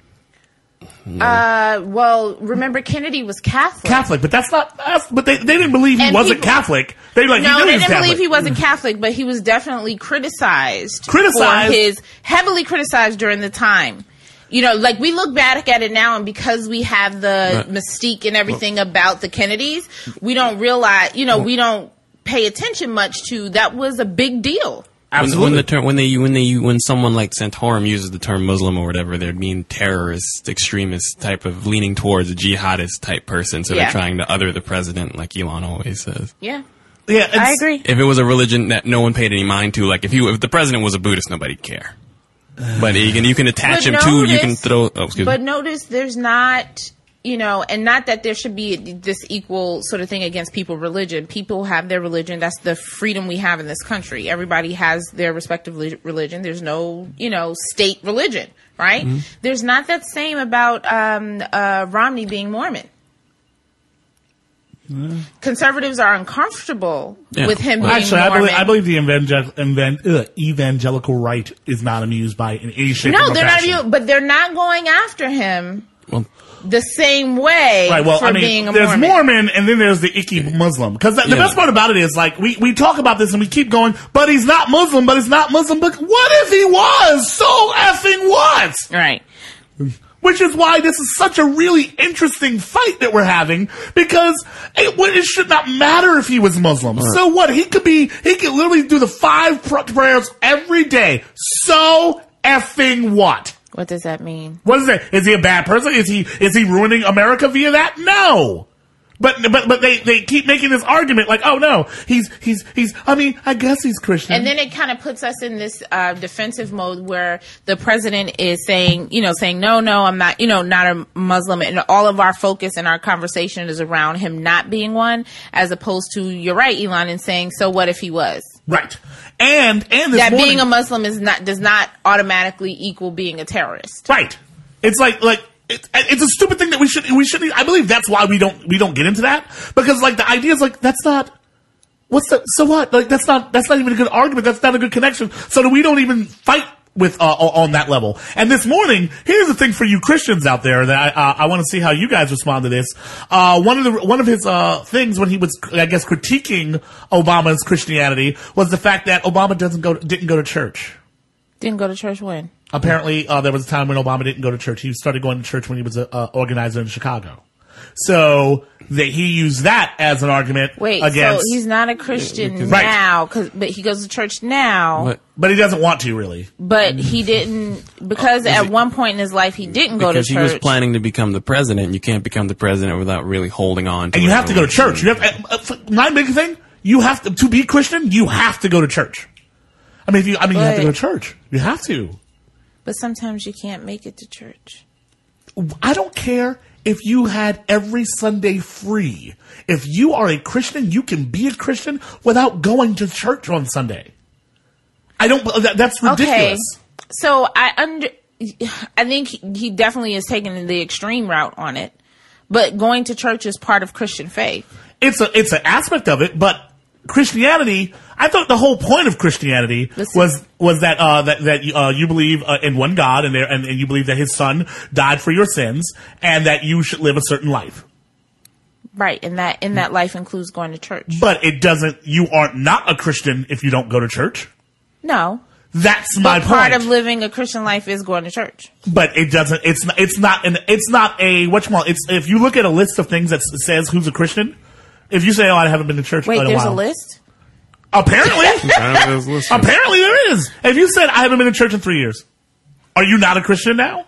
Uh, well, remember Kennedy was Catholic. Catholic, but that's not. That's, but they they didn't believe he And wasn't people- Catholic. They like no, he knew they he was didn't Catholic. believe he wasn't Catholic, but he was definitely criticized. Criticized? for his heavily criticized during the time. You know, like we look back at it now, and because we have the Right. mystique and everything about the Kennedys, we don't realize. You know, we don't pay attention much to that. Was a big deal. When, when the term when they when they when someone like Santorum uses the term Muslim or whatever, they mean terrorist, extremist type of leaning towards a jihadist type person. So Yeah. they're trying to other the president, like Elon always says. Yeah, yeah, I agree. If it was a religion that no one paid any mind to, like if you if the president was a Buddhist, nobody'd care. But you can you can attach But him to you can notice- throw. Oh, excuse But me. notice there's not, you know, and not that there should be this equal sort of thing against people religion. People have their religion. That's the freedom we have in this country. Everybody has their respective li- religion. There's no, you know, state religion, right? Mm-hmm. There's not that same about um, uh, Romney being Mormon. Conservatives are uncomfortable Yeah. with him Well, being actually, I Mormon. believe, I believe the evangel- evan- ugh, evangelical right is not amused by it in any shape no, or they're fashion. not. But they're not going after him Well, the same way Right, well, for I mean, being a there's Mormon. Mormon. and then there's the icky Muslim. Because the, the Yeah. best part about it is, like, we, we talk about this and we keep going, but he's not Muslim, but he's not Muslim. But what if he was? So effing what? Right. Which is why this is such a really interesting fight that we're having, because it, well, it should not matter if he was Muslim. Right. So what? He could be, he could literally do the five pr- prayers every day. So effing what? What does that mean? What is that? Is he a bad person? Is he is he ruining America via that? No. But but but they, they keep making this argument like, oh no, he's he's he's. I mean, I guess he's Christian. And then it kind of puts us in this uh, defensive mode where the president is saying, you know, saying, no, no, I'm not, you know, not a Muslim. And all of our focus and our conversation is around him not being one, as opposed to, you're right, Elon, in saying, so what if he was? Right. And and this that morning, being a Muslim is not does not automatically equal being a terrorist. Right. It's like like it's, it's a stupid thing that we should we shouldn't. I believe that's why we don't we don't get into that, because like the idea is like, that's not. What's the so what? Like that's not that's not even a good argument. That's not a good connection. So that we don't even fight with uh, on that level. And this morning, here's the thing for you Christians out there that I, uh, I want to see how you guys respond to this. Uh, one of the one of his uh, things when he was, I guess, critiquing Obama's Christianity was the fact that Obama doesn't go didn't go to church. Didn't go to church when? Apparently, uh, there was a time when Obama didn't go to church. He started going to church when he was a uh, organizer in Chicago. So that he used that as an argument Wait, against. so he's not a Christian Right. now, cause, but he goes to church now. But, but he doesn't want to, really. But he didn't, because Oh, is at it- one point in his life he didn't go to because he church. was planning to become the president. You can't become the president without really holding on to And you it. have to go to church. You have, uh, uh, my big thing, you have to, to be Christian, you have to go to church. I mean, if you, I mean, you have to But- go to church. You have to. But sometimes you can't make it to church. I don't care if you had every Sunday free. If you are a Christian, you can be a Christian without going to church on Sunday. I don't, that, that's ridiculous. Okay. So I under, I think he definitely is taking the extreme route on it. But going to church is part of Christian faith. It's a, it's an aspect of it, but Christianity, I thought the whole point of Christianity Listen. was was that uh, that that uh, you believe uh, in one God and, there, and and you believe that His Son died for your sins and that you should live a certain life. Right, and that in that life includes going to church. But it doesn't. You aren't not a Christian if you don't go to church. No. That's But my part point. of living a Christian life is going to church. But it doesn't. It's not. It's not. An, it's not a whatchamacallit. It's if you look at a list of things that s- says who's a Christian. If you say, "Oh, I haven't been to church Wait, in a there's while," a list? apparently, apparently there is. If you said, "I haven't been to church in three years," are you not a Christian now?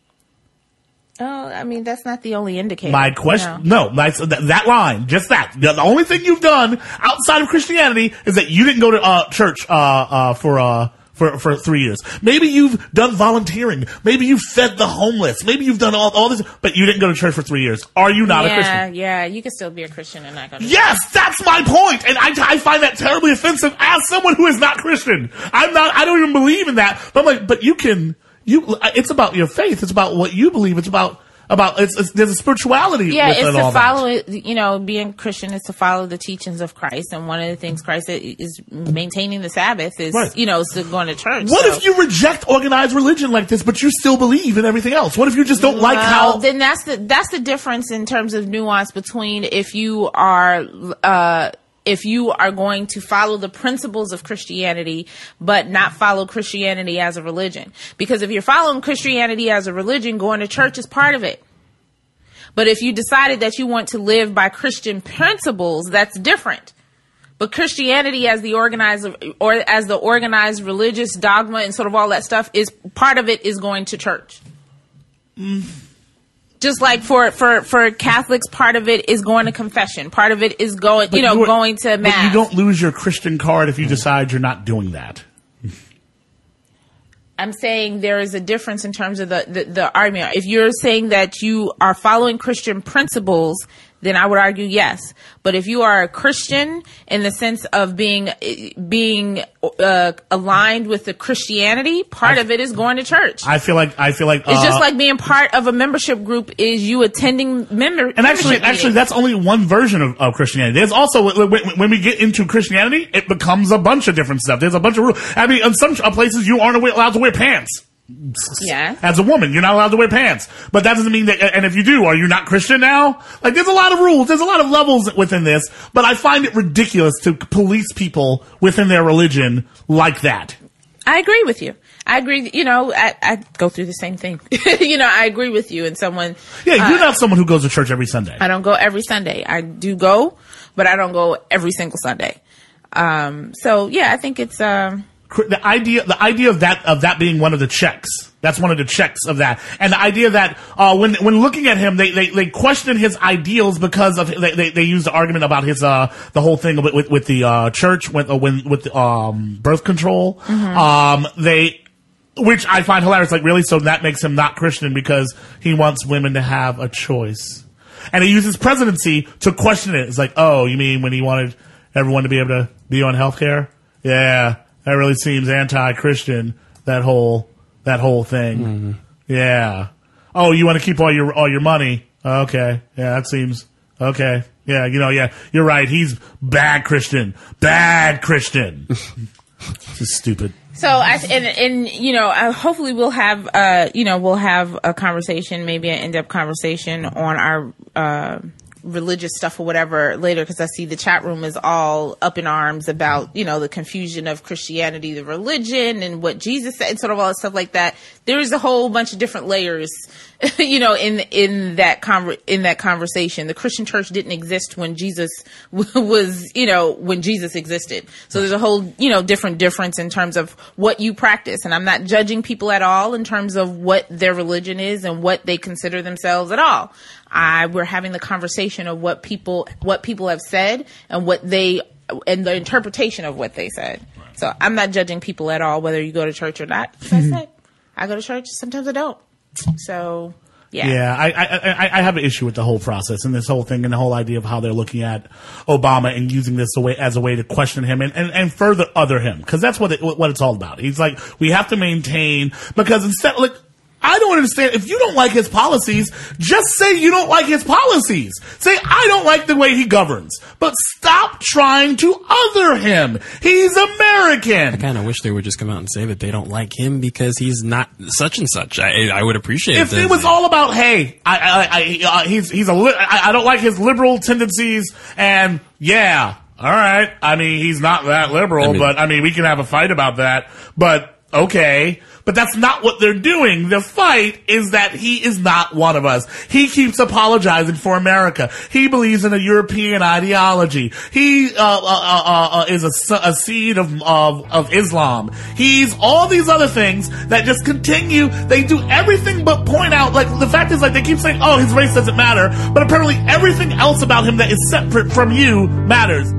Oh, I mean, that's not the only indicator. My question, no, my, that, that line, just that. The, the only thing you've done outside of Christianity is that you didn't go to uh, church uh, uh, for uh, for for three years. Maybe you've done volunteering. Maybe you've fed the homeless. Maybe you've done all all this, but you didn't go to church for three years. Are you not yeah, a Christian? Yeah, you can still be a Christian and not go to church. Yes, that's my point, and I, I find that terribly offensive as someone who is not Christian. I'm not. I don't even believe in that. But I'm like, but you can. You. It's about your faith. It's about what you believe. It's about. About it's, it's there's a spirituality. Yeah, with it's it to all follow it. You know, being Christian is to follow the teachings of Christ, and one of the things Christ is maintaining the Sabbath is, Right. you know, is to going to church. What so. if you reject organized religion like this, but you still believe in everything else? What if you just don't like Well, how? Then that's the that's the difference in terms of nuance between if you are. Uh, if you are going to follow the principles of Christianity, but not follow Christianity as a religion. Because if you're following Christianity as a religion, going to church is part of it. But if you decided that you want to live by Christian principles, that's different. But Christianity as the organized or as the organized religious dogma and sort of all that stuff is part of it is going to church. Mm. Just like for, for, for Catholics, part of it is going to confession. Part of it is going, But you know, you are- going to But mass. you don't lose your Christian card if you decide you're not doing that. I'm saying there is a difference in terms of the, the, the argument. If you're saying that you are following Christian principles, then I would argue yes. But if you are a Christian in the sense of being being uh, aligned with the Christianity, part I- of it is going to church. I feel like I feel like It's uh, just like being part of a membership group is you attending member. And actually, membership actually, meetings. that's only one version of, of Christianity. There's also when, when- when we get into Christianity, it becomes a bunch of different stuff. There's a bunch of rules. I mean, in some places, you aren't allowed to wear pants. Yeah. As a woman, you're not allowed to wear pants. But that doesn't mean that, and if you do, are you not Christian now? Like, there's a lot of rules. There's a lot of levels within this. But I find it ridiculous to police people within their religion like that. I agree with you. I agree. You know, I, I go through the same thing. You know, I agree with you. And someone. Yeah, you're uh, not someone who goes to church every Sunday. I don't go every Sunday. I do go, but I don't go every single Sunday. Um, so yeah, I think it's, um, the idea, the idea of that, of that being one of the checks. That's one of the checks of that. And the idea that, uh, when, when looking at him, they, they, they question his ideals because of, they, they, they use the argument about his, uh, the whole thing with, with, with the, uh, church, with, uh, when, with, um, birth control. Mhm. Um, they, which I find hilarious. Like, really? So that makes him not Christian because he wants women to have a choice. And he uses presidency to question it. It's like, oh, you mean when he wanted everyone to be able to be on healthcare? Yeah. That really seems anti-Christian, that whole, that whole thing. Mm-hmm. Yeah. Oh, you want to keep all your, all your money? Okay. Yeah, that seems, okay. Yeah, you know, yeah, you're right. He's bad Christian. Bad Christian. This is stupid. So, I, and, and, you know, uh, hopefully we'll have, uh, you know, we'll have a conversation, maybe an in-depth conversation on our, uh, religious stuff or whatever later, because I see the chat room is all up in arms about, you know, the confusion of Christianity, the religion, and what Jesus said, and sort of all that stuff like that. There's a whole bunch of different layers, you know, in in that conver- in that conversation. The Christian church didn't exist when Jesus was, you know, when Jesus existed. So there's a whole, you know, different difference in terms of what you practice. And I'm not judging people at all in terms of what their religion is and what they consider themselves at all. I, we're having the conversation of what people, what people have said and what they, and the interpretation of what they said. So I'm not judging people at all, whether you go to church or not. As I said, I go to church. Sometimes I don't. So, yeah. Yeah, I, I, I, I have an issue with the whole process and this whole thing and the whole idea of how they're looking at Obama and using this a way, as a way to question him and, and, and further other him. Cause that's what it, what it's all about. He's like, we have to maintain, because instead, like, I don't understand. If you don't like his policies, just say you don't like his policies. Say, I don't like the way he governs. But stop trying to other him. He's American. I kind of wish they would just come out and say that they don't like him because he's not such and such. I, I would appreciate it. If it was all about, hey, I, I, I, uh, he's, he's a, li- I, I don't like his liberal tendencies, and yeah, all right. I mean, he's not that liberal, I mean, but I mean, we can have a fight about that. But okay. But that's not what they're doing. The fight is that he is not one of us. He keeps apologizing for America. He believes in a European ideology. He uh, uh, uh, uh, is a, a seed of, of of Islam. He's all these other things that just continue. They do everything but point out. Like, the fact is, like, they keep saying, "Oh, his race doesn't matter," but apparently everything else about him that is separate from you matters.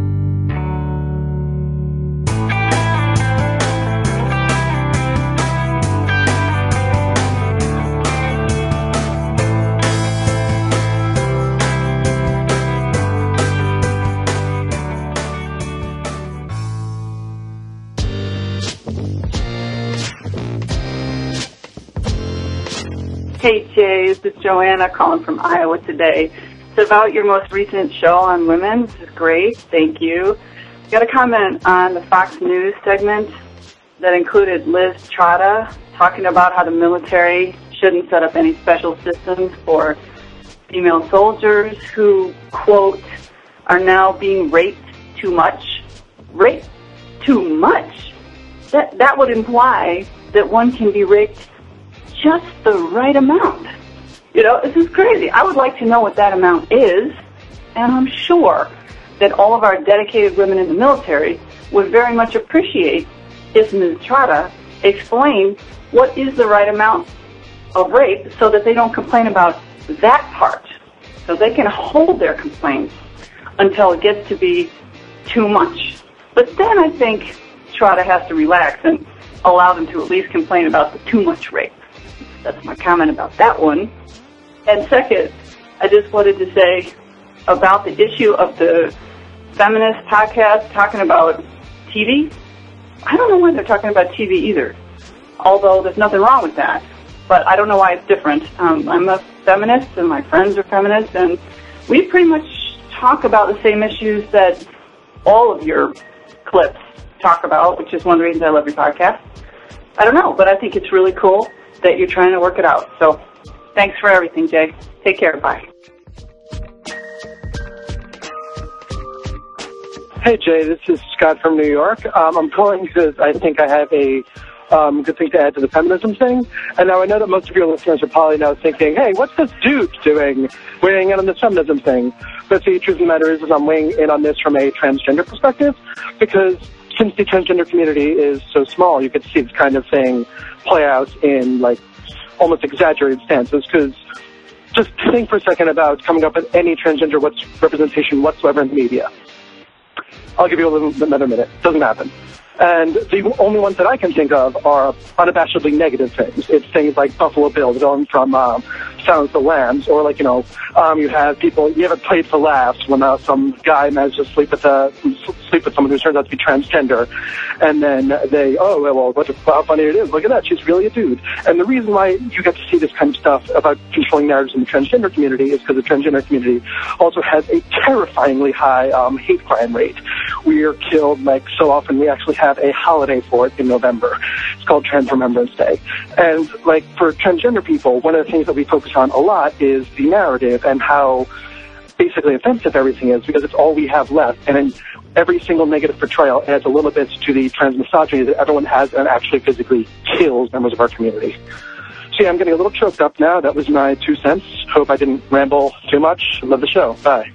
Hey Jay, this is Joanna calling from Iowa today. It's about your most recent show on women. This is great. Thank you. Got a comment on the Fox News segment that included Liz Trotta talking about how the military shouldn't set up any special systems for female soldiers who, quote, are now being raped too much. Raped too much? That, that would imply that one can be raped just the right amount. You know, this is crazy. I would like to know what that amount is, and I'm sure that all of our dedicated women in the military would very much appreciate if Miz Trotta explained what is the right amount of rape so that they don't complain about that part, so they can hold their complaints until it gets to be too much. But then I think Trotta has to relax and allow them to at least complain about the too much rape. That's my comment about that one. And second, I just wanted to say about the issue of the feminist podcast talking about T V. I don't know why they're talking about T V either, although there's nothing wrong with that. But I don't know why it's different. Um, I'm a feminist, and my friends are feminists, and we pretty much talk about the same issues that all of your clips talk about, which is one of the reasons I love your podcast. I don't know, but I think it's really cool that you're trying to work it out. So thanks for everything, Jay. Take care. Bye. Hey, Jay. This is Scott from New York. Um, I'm calling because I think I have a um, good thing to add to the feminism thing. And now I know that most of your listeners are probably now thinking, hey, what's this dude doing weighing in on this feminism thing? But the truth of the matter is, is I'm weighing in on this from a transgender perspective, because since the transgender community is so small, you could see this kind of thing play out in, like, almost exaggerated stances. Because just think for a second about coming up with any transgender what's representation whatsoever in the media. I'll give you a little, another minute. Doesn't happen. And the only ones that I can think of are unabashedly negative things. It's things like Buffalo Bill going from um, Silence of the Lambs, or like, you know, um, you have people, you have it played for laughs when uh, some guy manages to sleep with, uh, sleep with someone who turns out to be transgender, and then they, oh, well, what, how funny it is, look at that, she's really a dude. And the reason why you get to see this kind of stuff about controlling narratives in the transgender community is because the transgender community also has a terrifyingly high um, hate crime rate, we are killed like so often. We actually have a holiday for it in November. It's called Trans Remembrance Day. And like for transgender people, one of the things that we focus on a lot is the narrative and how basically offensive everything is, because it's all we have left. And then every single negative portrayal adds a little bit to the transmisogyny that everyone has and actually physically kills members of our community. So yeah, I'm getting a little choked up now. That was my two cents. Hope I didn't ramble too much. Love the show. Bye.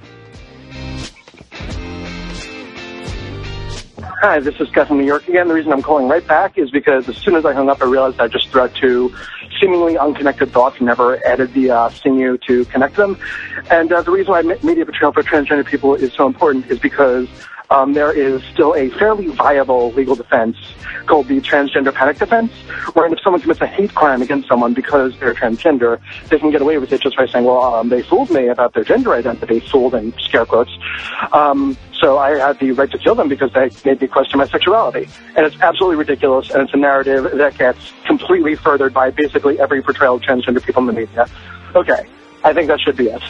Hi, this is Scott from New York again. The reason I'm calling right back is because as soon as I hung up, I realized I just threw out two seemingly unconnected thoughts and never added the uh, sinew to connect them. And uh, the reason why media portrayal for transgender people is so important is because um, there is still a fairly viable legal defense called the transgender panic defense, wherein if someone commits a hate crime against someone because they're transgender, they can get away with it just by saying, well, um, they fooled me about their gender identity, fooled in scare quotes. Um, so I had the right to kill them because they made me question my sexuality. And it's absolutely ridiculous, and it's a narrative that gets completely furthered by basically every portrayal of transgender people in the media. Okay, I think that should be it.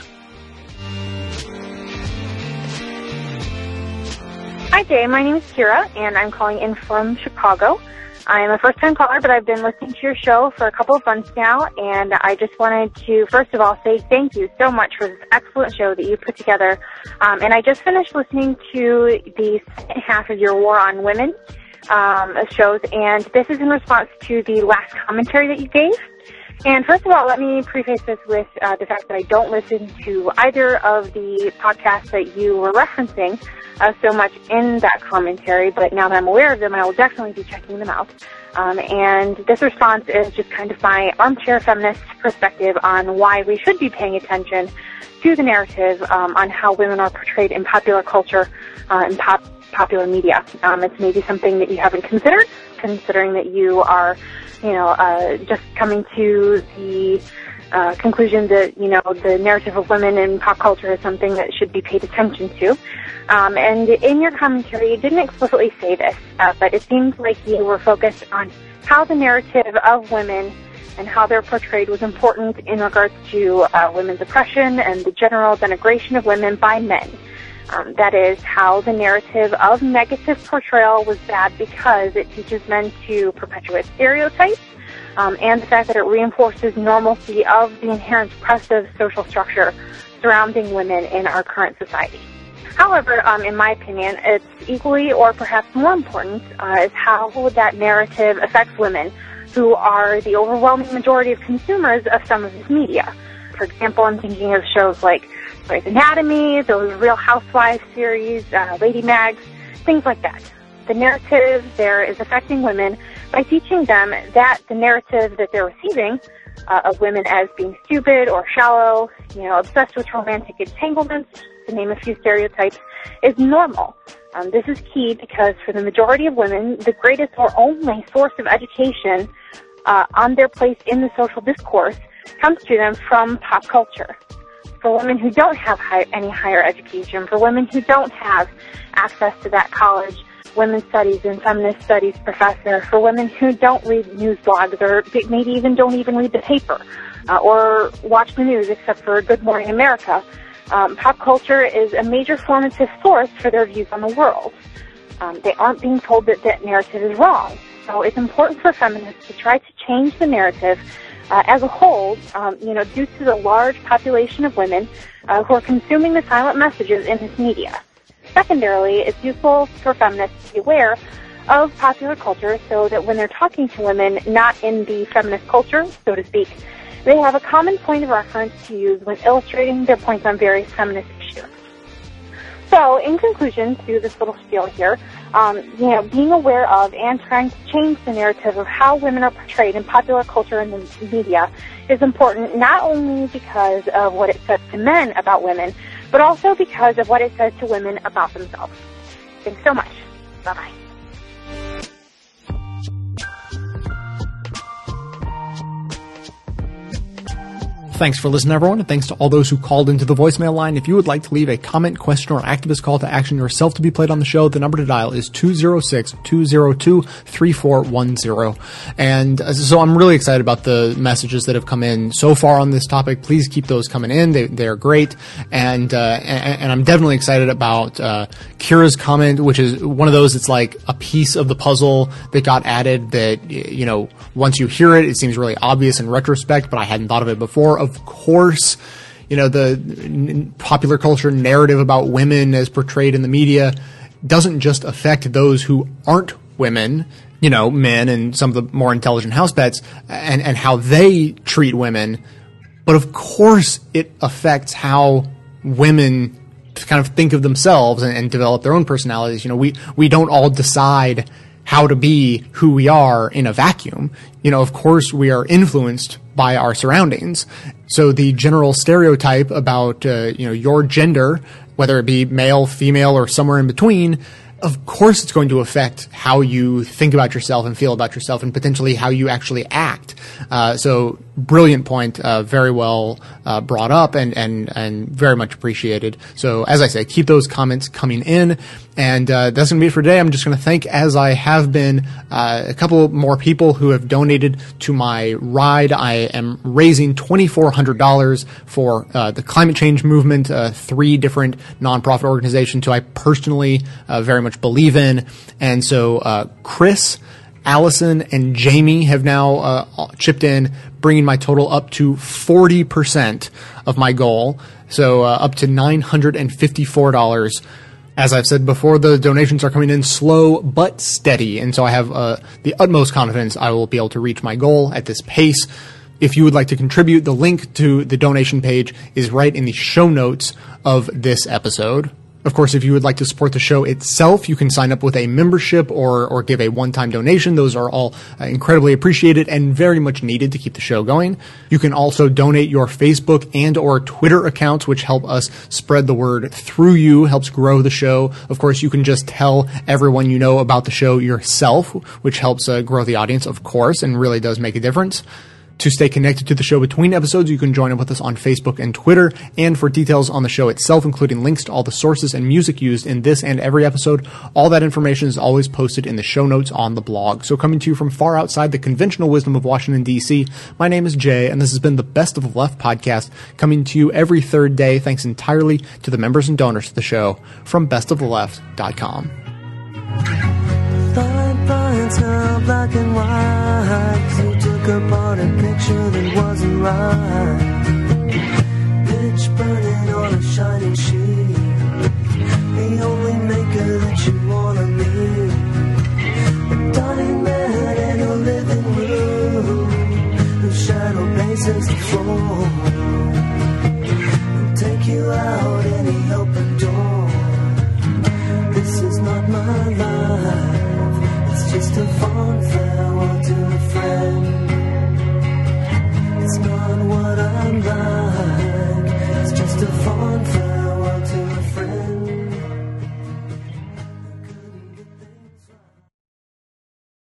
Hi, Jay. My name is Kira, and I'm calling in from Chicago. I'm a first-time caller, but I've been listening to your show for a couple of months now, and I just wanted to, first of all, say thank you so much for this excellent show that you put together. Um, and I just finished listening to the second half of your War on Women um, shows, and this is in response to the last commentary that you gave. And first of all, let me preface this with uh, the fact that I don't listen to either of the podcasts that you were referencing uh, so much in that commentary, but now that I'm aware of them, I will definitely be checking them out. Um, and this response is just kind of my armchair feminist perspective on why we should be paying attention to the narrative um, on how women are portrayed in popular culture uh, and pop popular media. Um, it's maybe something that you haven't considered, considering that you are, you know, uh, just coming to the uh, conclusion that, you know, the narrative of women in pop culture is something that should be paid attention to. Um, and in your commentary, you didn't explicitly say this, uh, but it seems like you were focused on how the narrative of women and how they're portrayed was important in regards to uh, women's oppression and the general denigration of women by men. Um, that is, how the narrative of negative portrayal was bad because it teaches men to perpetuate stereotypes, um, and the fact that it reinforces normalcy of the inherent oppressive social structure surrounding women in our current society. However, um, in my opinion, it's equally or perhaps more important uh, is how that narrative affects women who are the overwhelming majority of consumers of some of this media. For example, I'm thinking of shows like Grey's Anatomy, those Real Housewives series, uh, Lady Mags, things like that. The narrative there is affecting women by teaching them that the narrative that they're receiving uh, of women as being stupid or shallow, you know, obsessed with romantic entanglements, to name a few stereotypes, is normal. Um, this is key because for the majority of women, the greatest or only source of education uh, on their place in the social discourse comes to them from pop culture. For women who don't have high, any higher education, for women who don't have access to that college women's studies and feminist studies professor, for women who don't read news blogs or maybe even don't even read the paper uh, or watch the news except for Good Morning America, um, pop culture is a major formative source for their views on the world. Um, they aren't being told that that narrative is wrong. So it's important for feminists to try to change the narrative Uh, as a whole, um, you know, due to the large population of women uh, who are consuming the silent messages in this media. Secondarily, it's useful for feminists to be aware of popular culture so that when they're talking to women not in the feminist culture, so to speak, they have a common point of reference to use when illustrating their points on various feminist issues. So, in conclusion to this little spiel here, um, you know, being aware of and trying to change the narrative of how women are portrayed in popular culture and the media is important not only because of what it says to men about women, but also because of what it says to women about themselves. Thanks so much. Bye-bye. Thanks for listening, everyone, and thanks to all those who called into the voicemail line. If you would like to leave a comment, question, or activist call to action yourself to be played on the show, the number to dial is two oh six, two oh two, three four one oh. And uh, so I'm really excited about the messages that have come in so far on this topic. Please keep those coming in. They, they're great. And, uh, and, and I'm definitely excited about uh, Kira's comment, which is one of those, it's like a piece of the puzzle that got added that, you know, once you hear it, it seems really obvious in retrospect, but I hadn't thought of it before. Of course, you know, the n- popular culture narrative about women as portrayed in the media doesn't just affect those who aren't women, you know, men and some of the more intelligent house pets, and, and how they treat women. But of course, it affects how women kind of think of themselves and, and develop their own personalities. You know, we, we don't all decide how to be who we are in a vacuum. You know, of course, we are influenced by our surroundings. So the general stereotype about, uh, you know, your gender, whether it be male, female, or somewhere in between, of course it's going to affect how you think about yourself and feel about yourself, and potentially how you actually act. Uh, so brilliant point, uh, very well uh, brought up, and, and, and very much appreciated. So as I say, keep those comments coming in. And uh, that's going to be it for today. I'm just going to thank, as I have been, uh, a couple more people who have donated to my ride. I am raising twenty-four hundred dollars for uh, the climate change movement, uh, three different nonprofit organizations who I personally uh, very much believe in. And so uh, Chris, Allison, and Jamie have now uh, chipped in, bringing my total up to forty percent of my goal. So uh, up to nine hundred fifty-four dollars. As I've said before, the donations are coming in slow but steady, and so I have uh, the utmost confidence I will be able to reach my goal at this pace. If you would like to contribute, the link to the donation page is right in the show notes of this episode. Of course, if you would like to support the show itself, you can sign up with a membership or or give a one-time donation. Those are all uh, incredibly appreciated and very much needed to keep the show going. You can also donate your Facebook and or Twitter accounts, which help us spread the word through you, helps grow the show. Of course, you can just tell everyone you know about the show yourself, which helps uh, grow the audience, of course, and really does make a difference. To stay connected to the show between episodes, you can join up with us on Facebook and Twitter. And for details on the show itself, including links to all the sources and music used in this and every episode, all that information is always posted in the show notes on the blog. So coming to you from far outside the conventional wisdom of Washington, D C, my name is Jay, and this has been the Best of the Left podcast, coming to you every third day, thanks entirely to the members and donors to the show from best of the left dot com. Fine, fine, so black and white. You took apart a picture that wasn't right.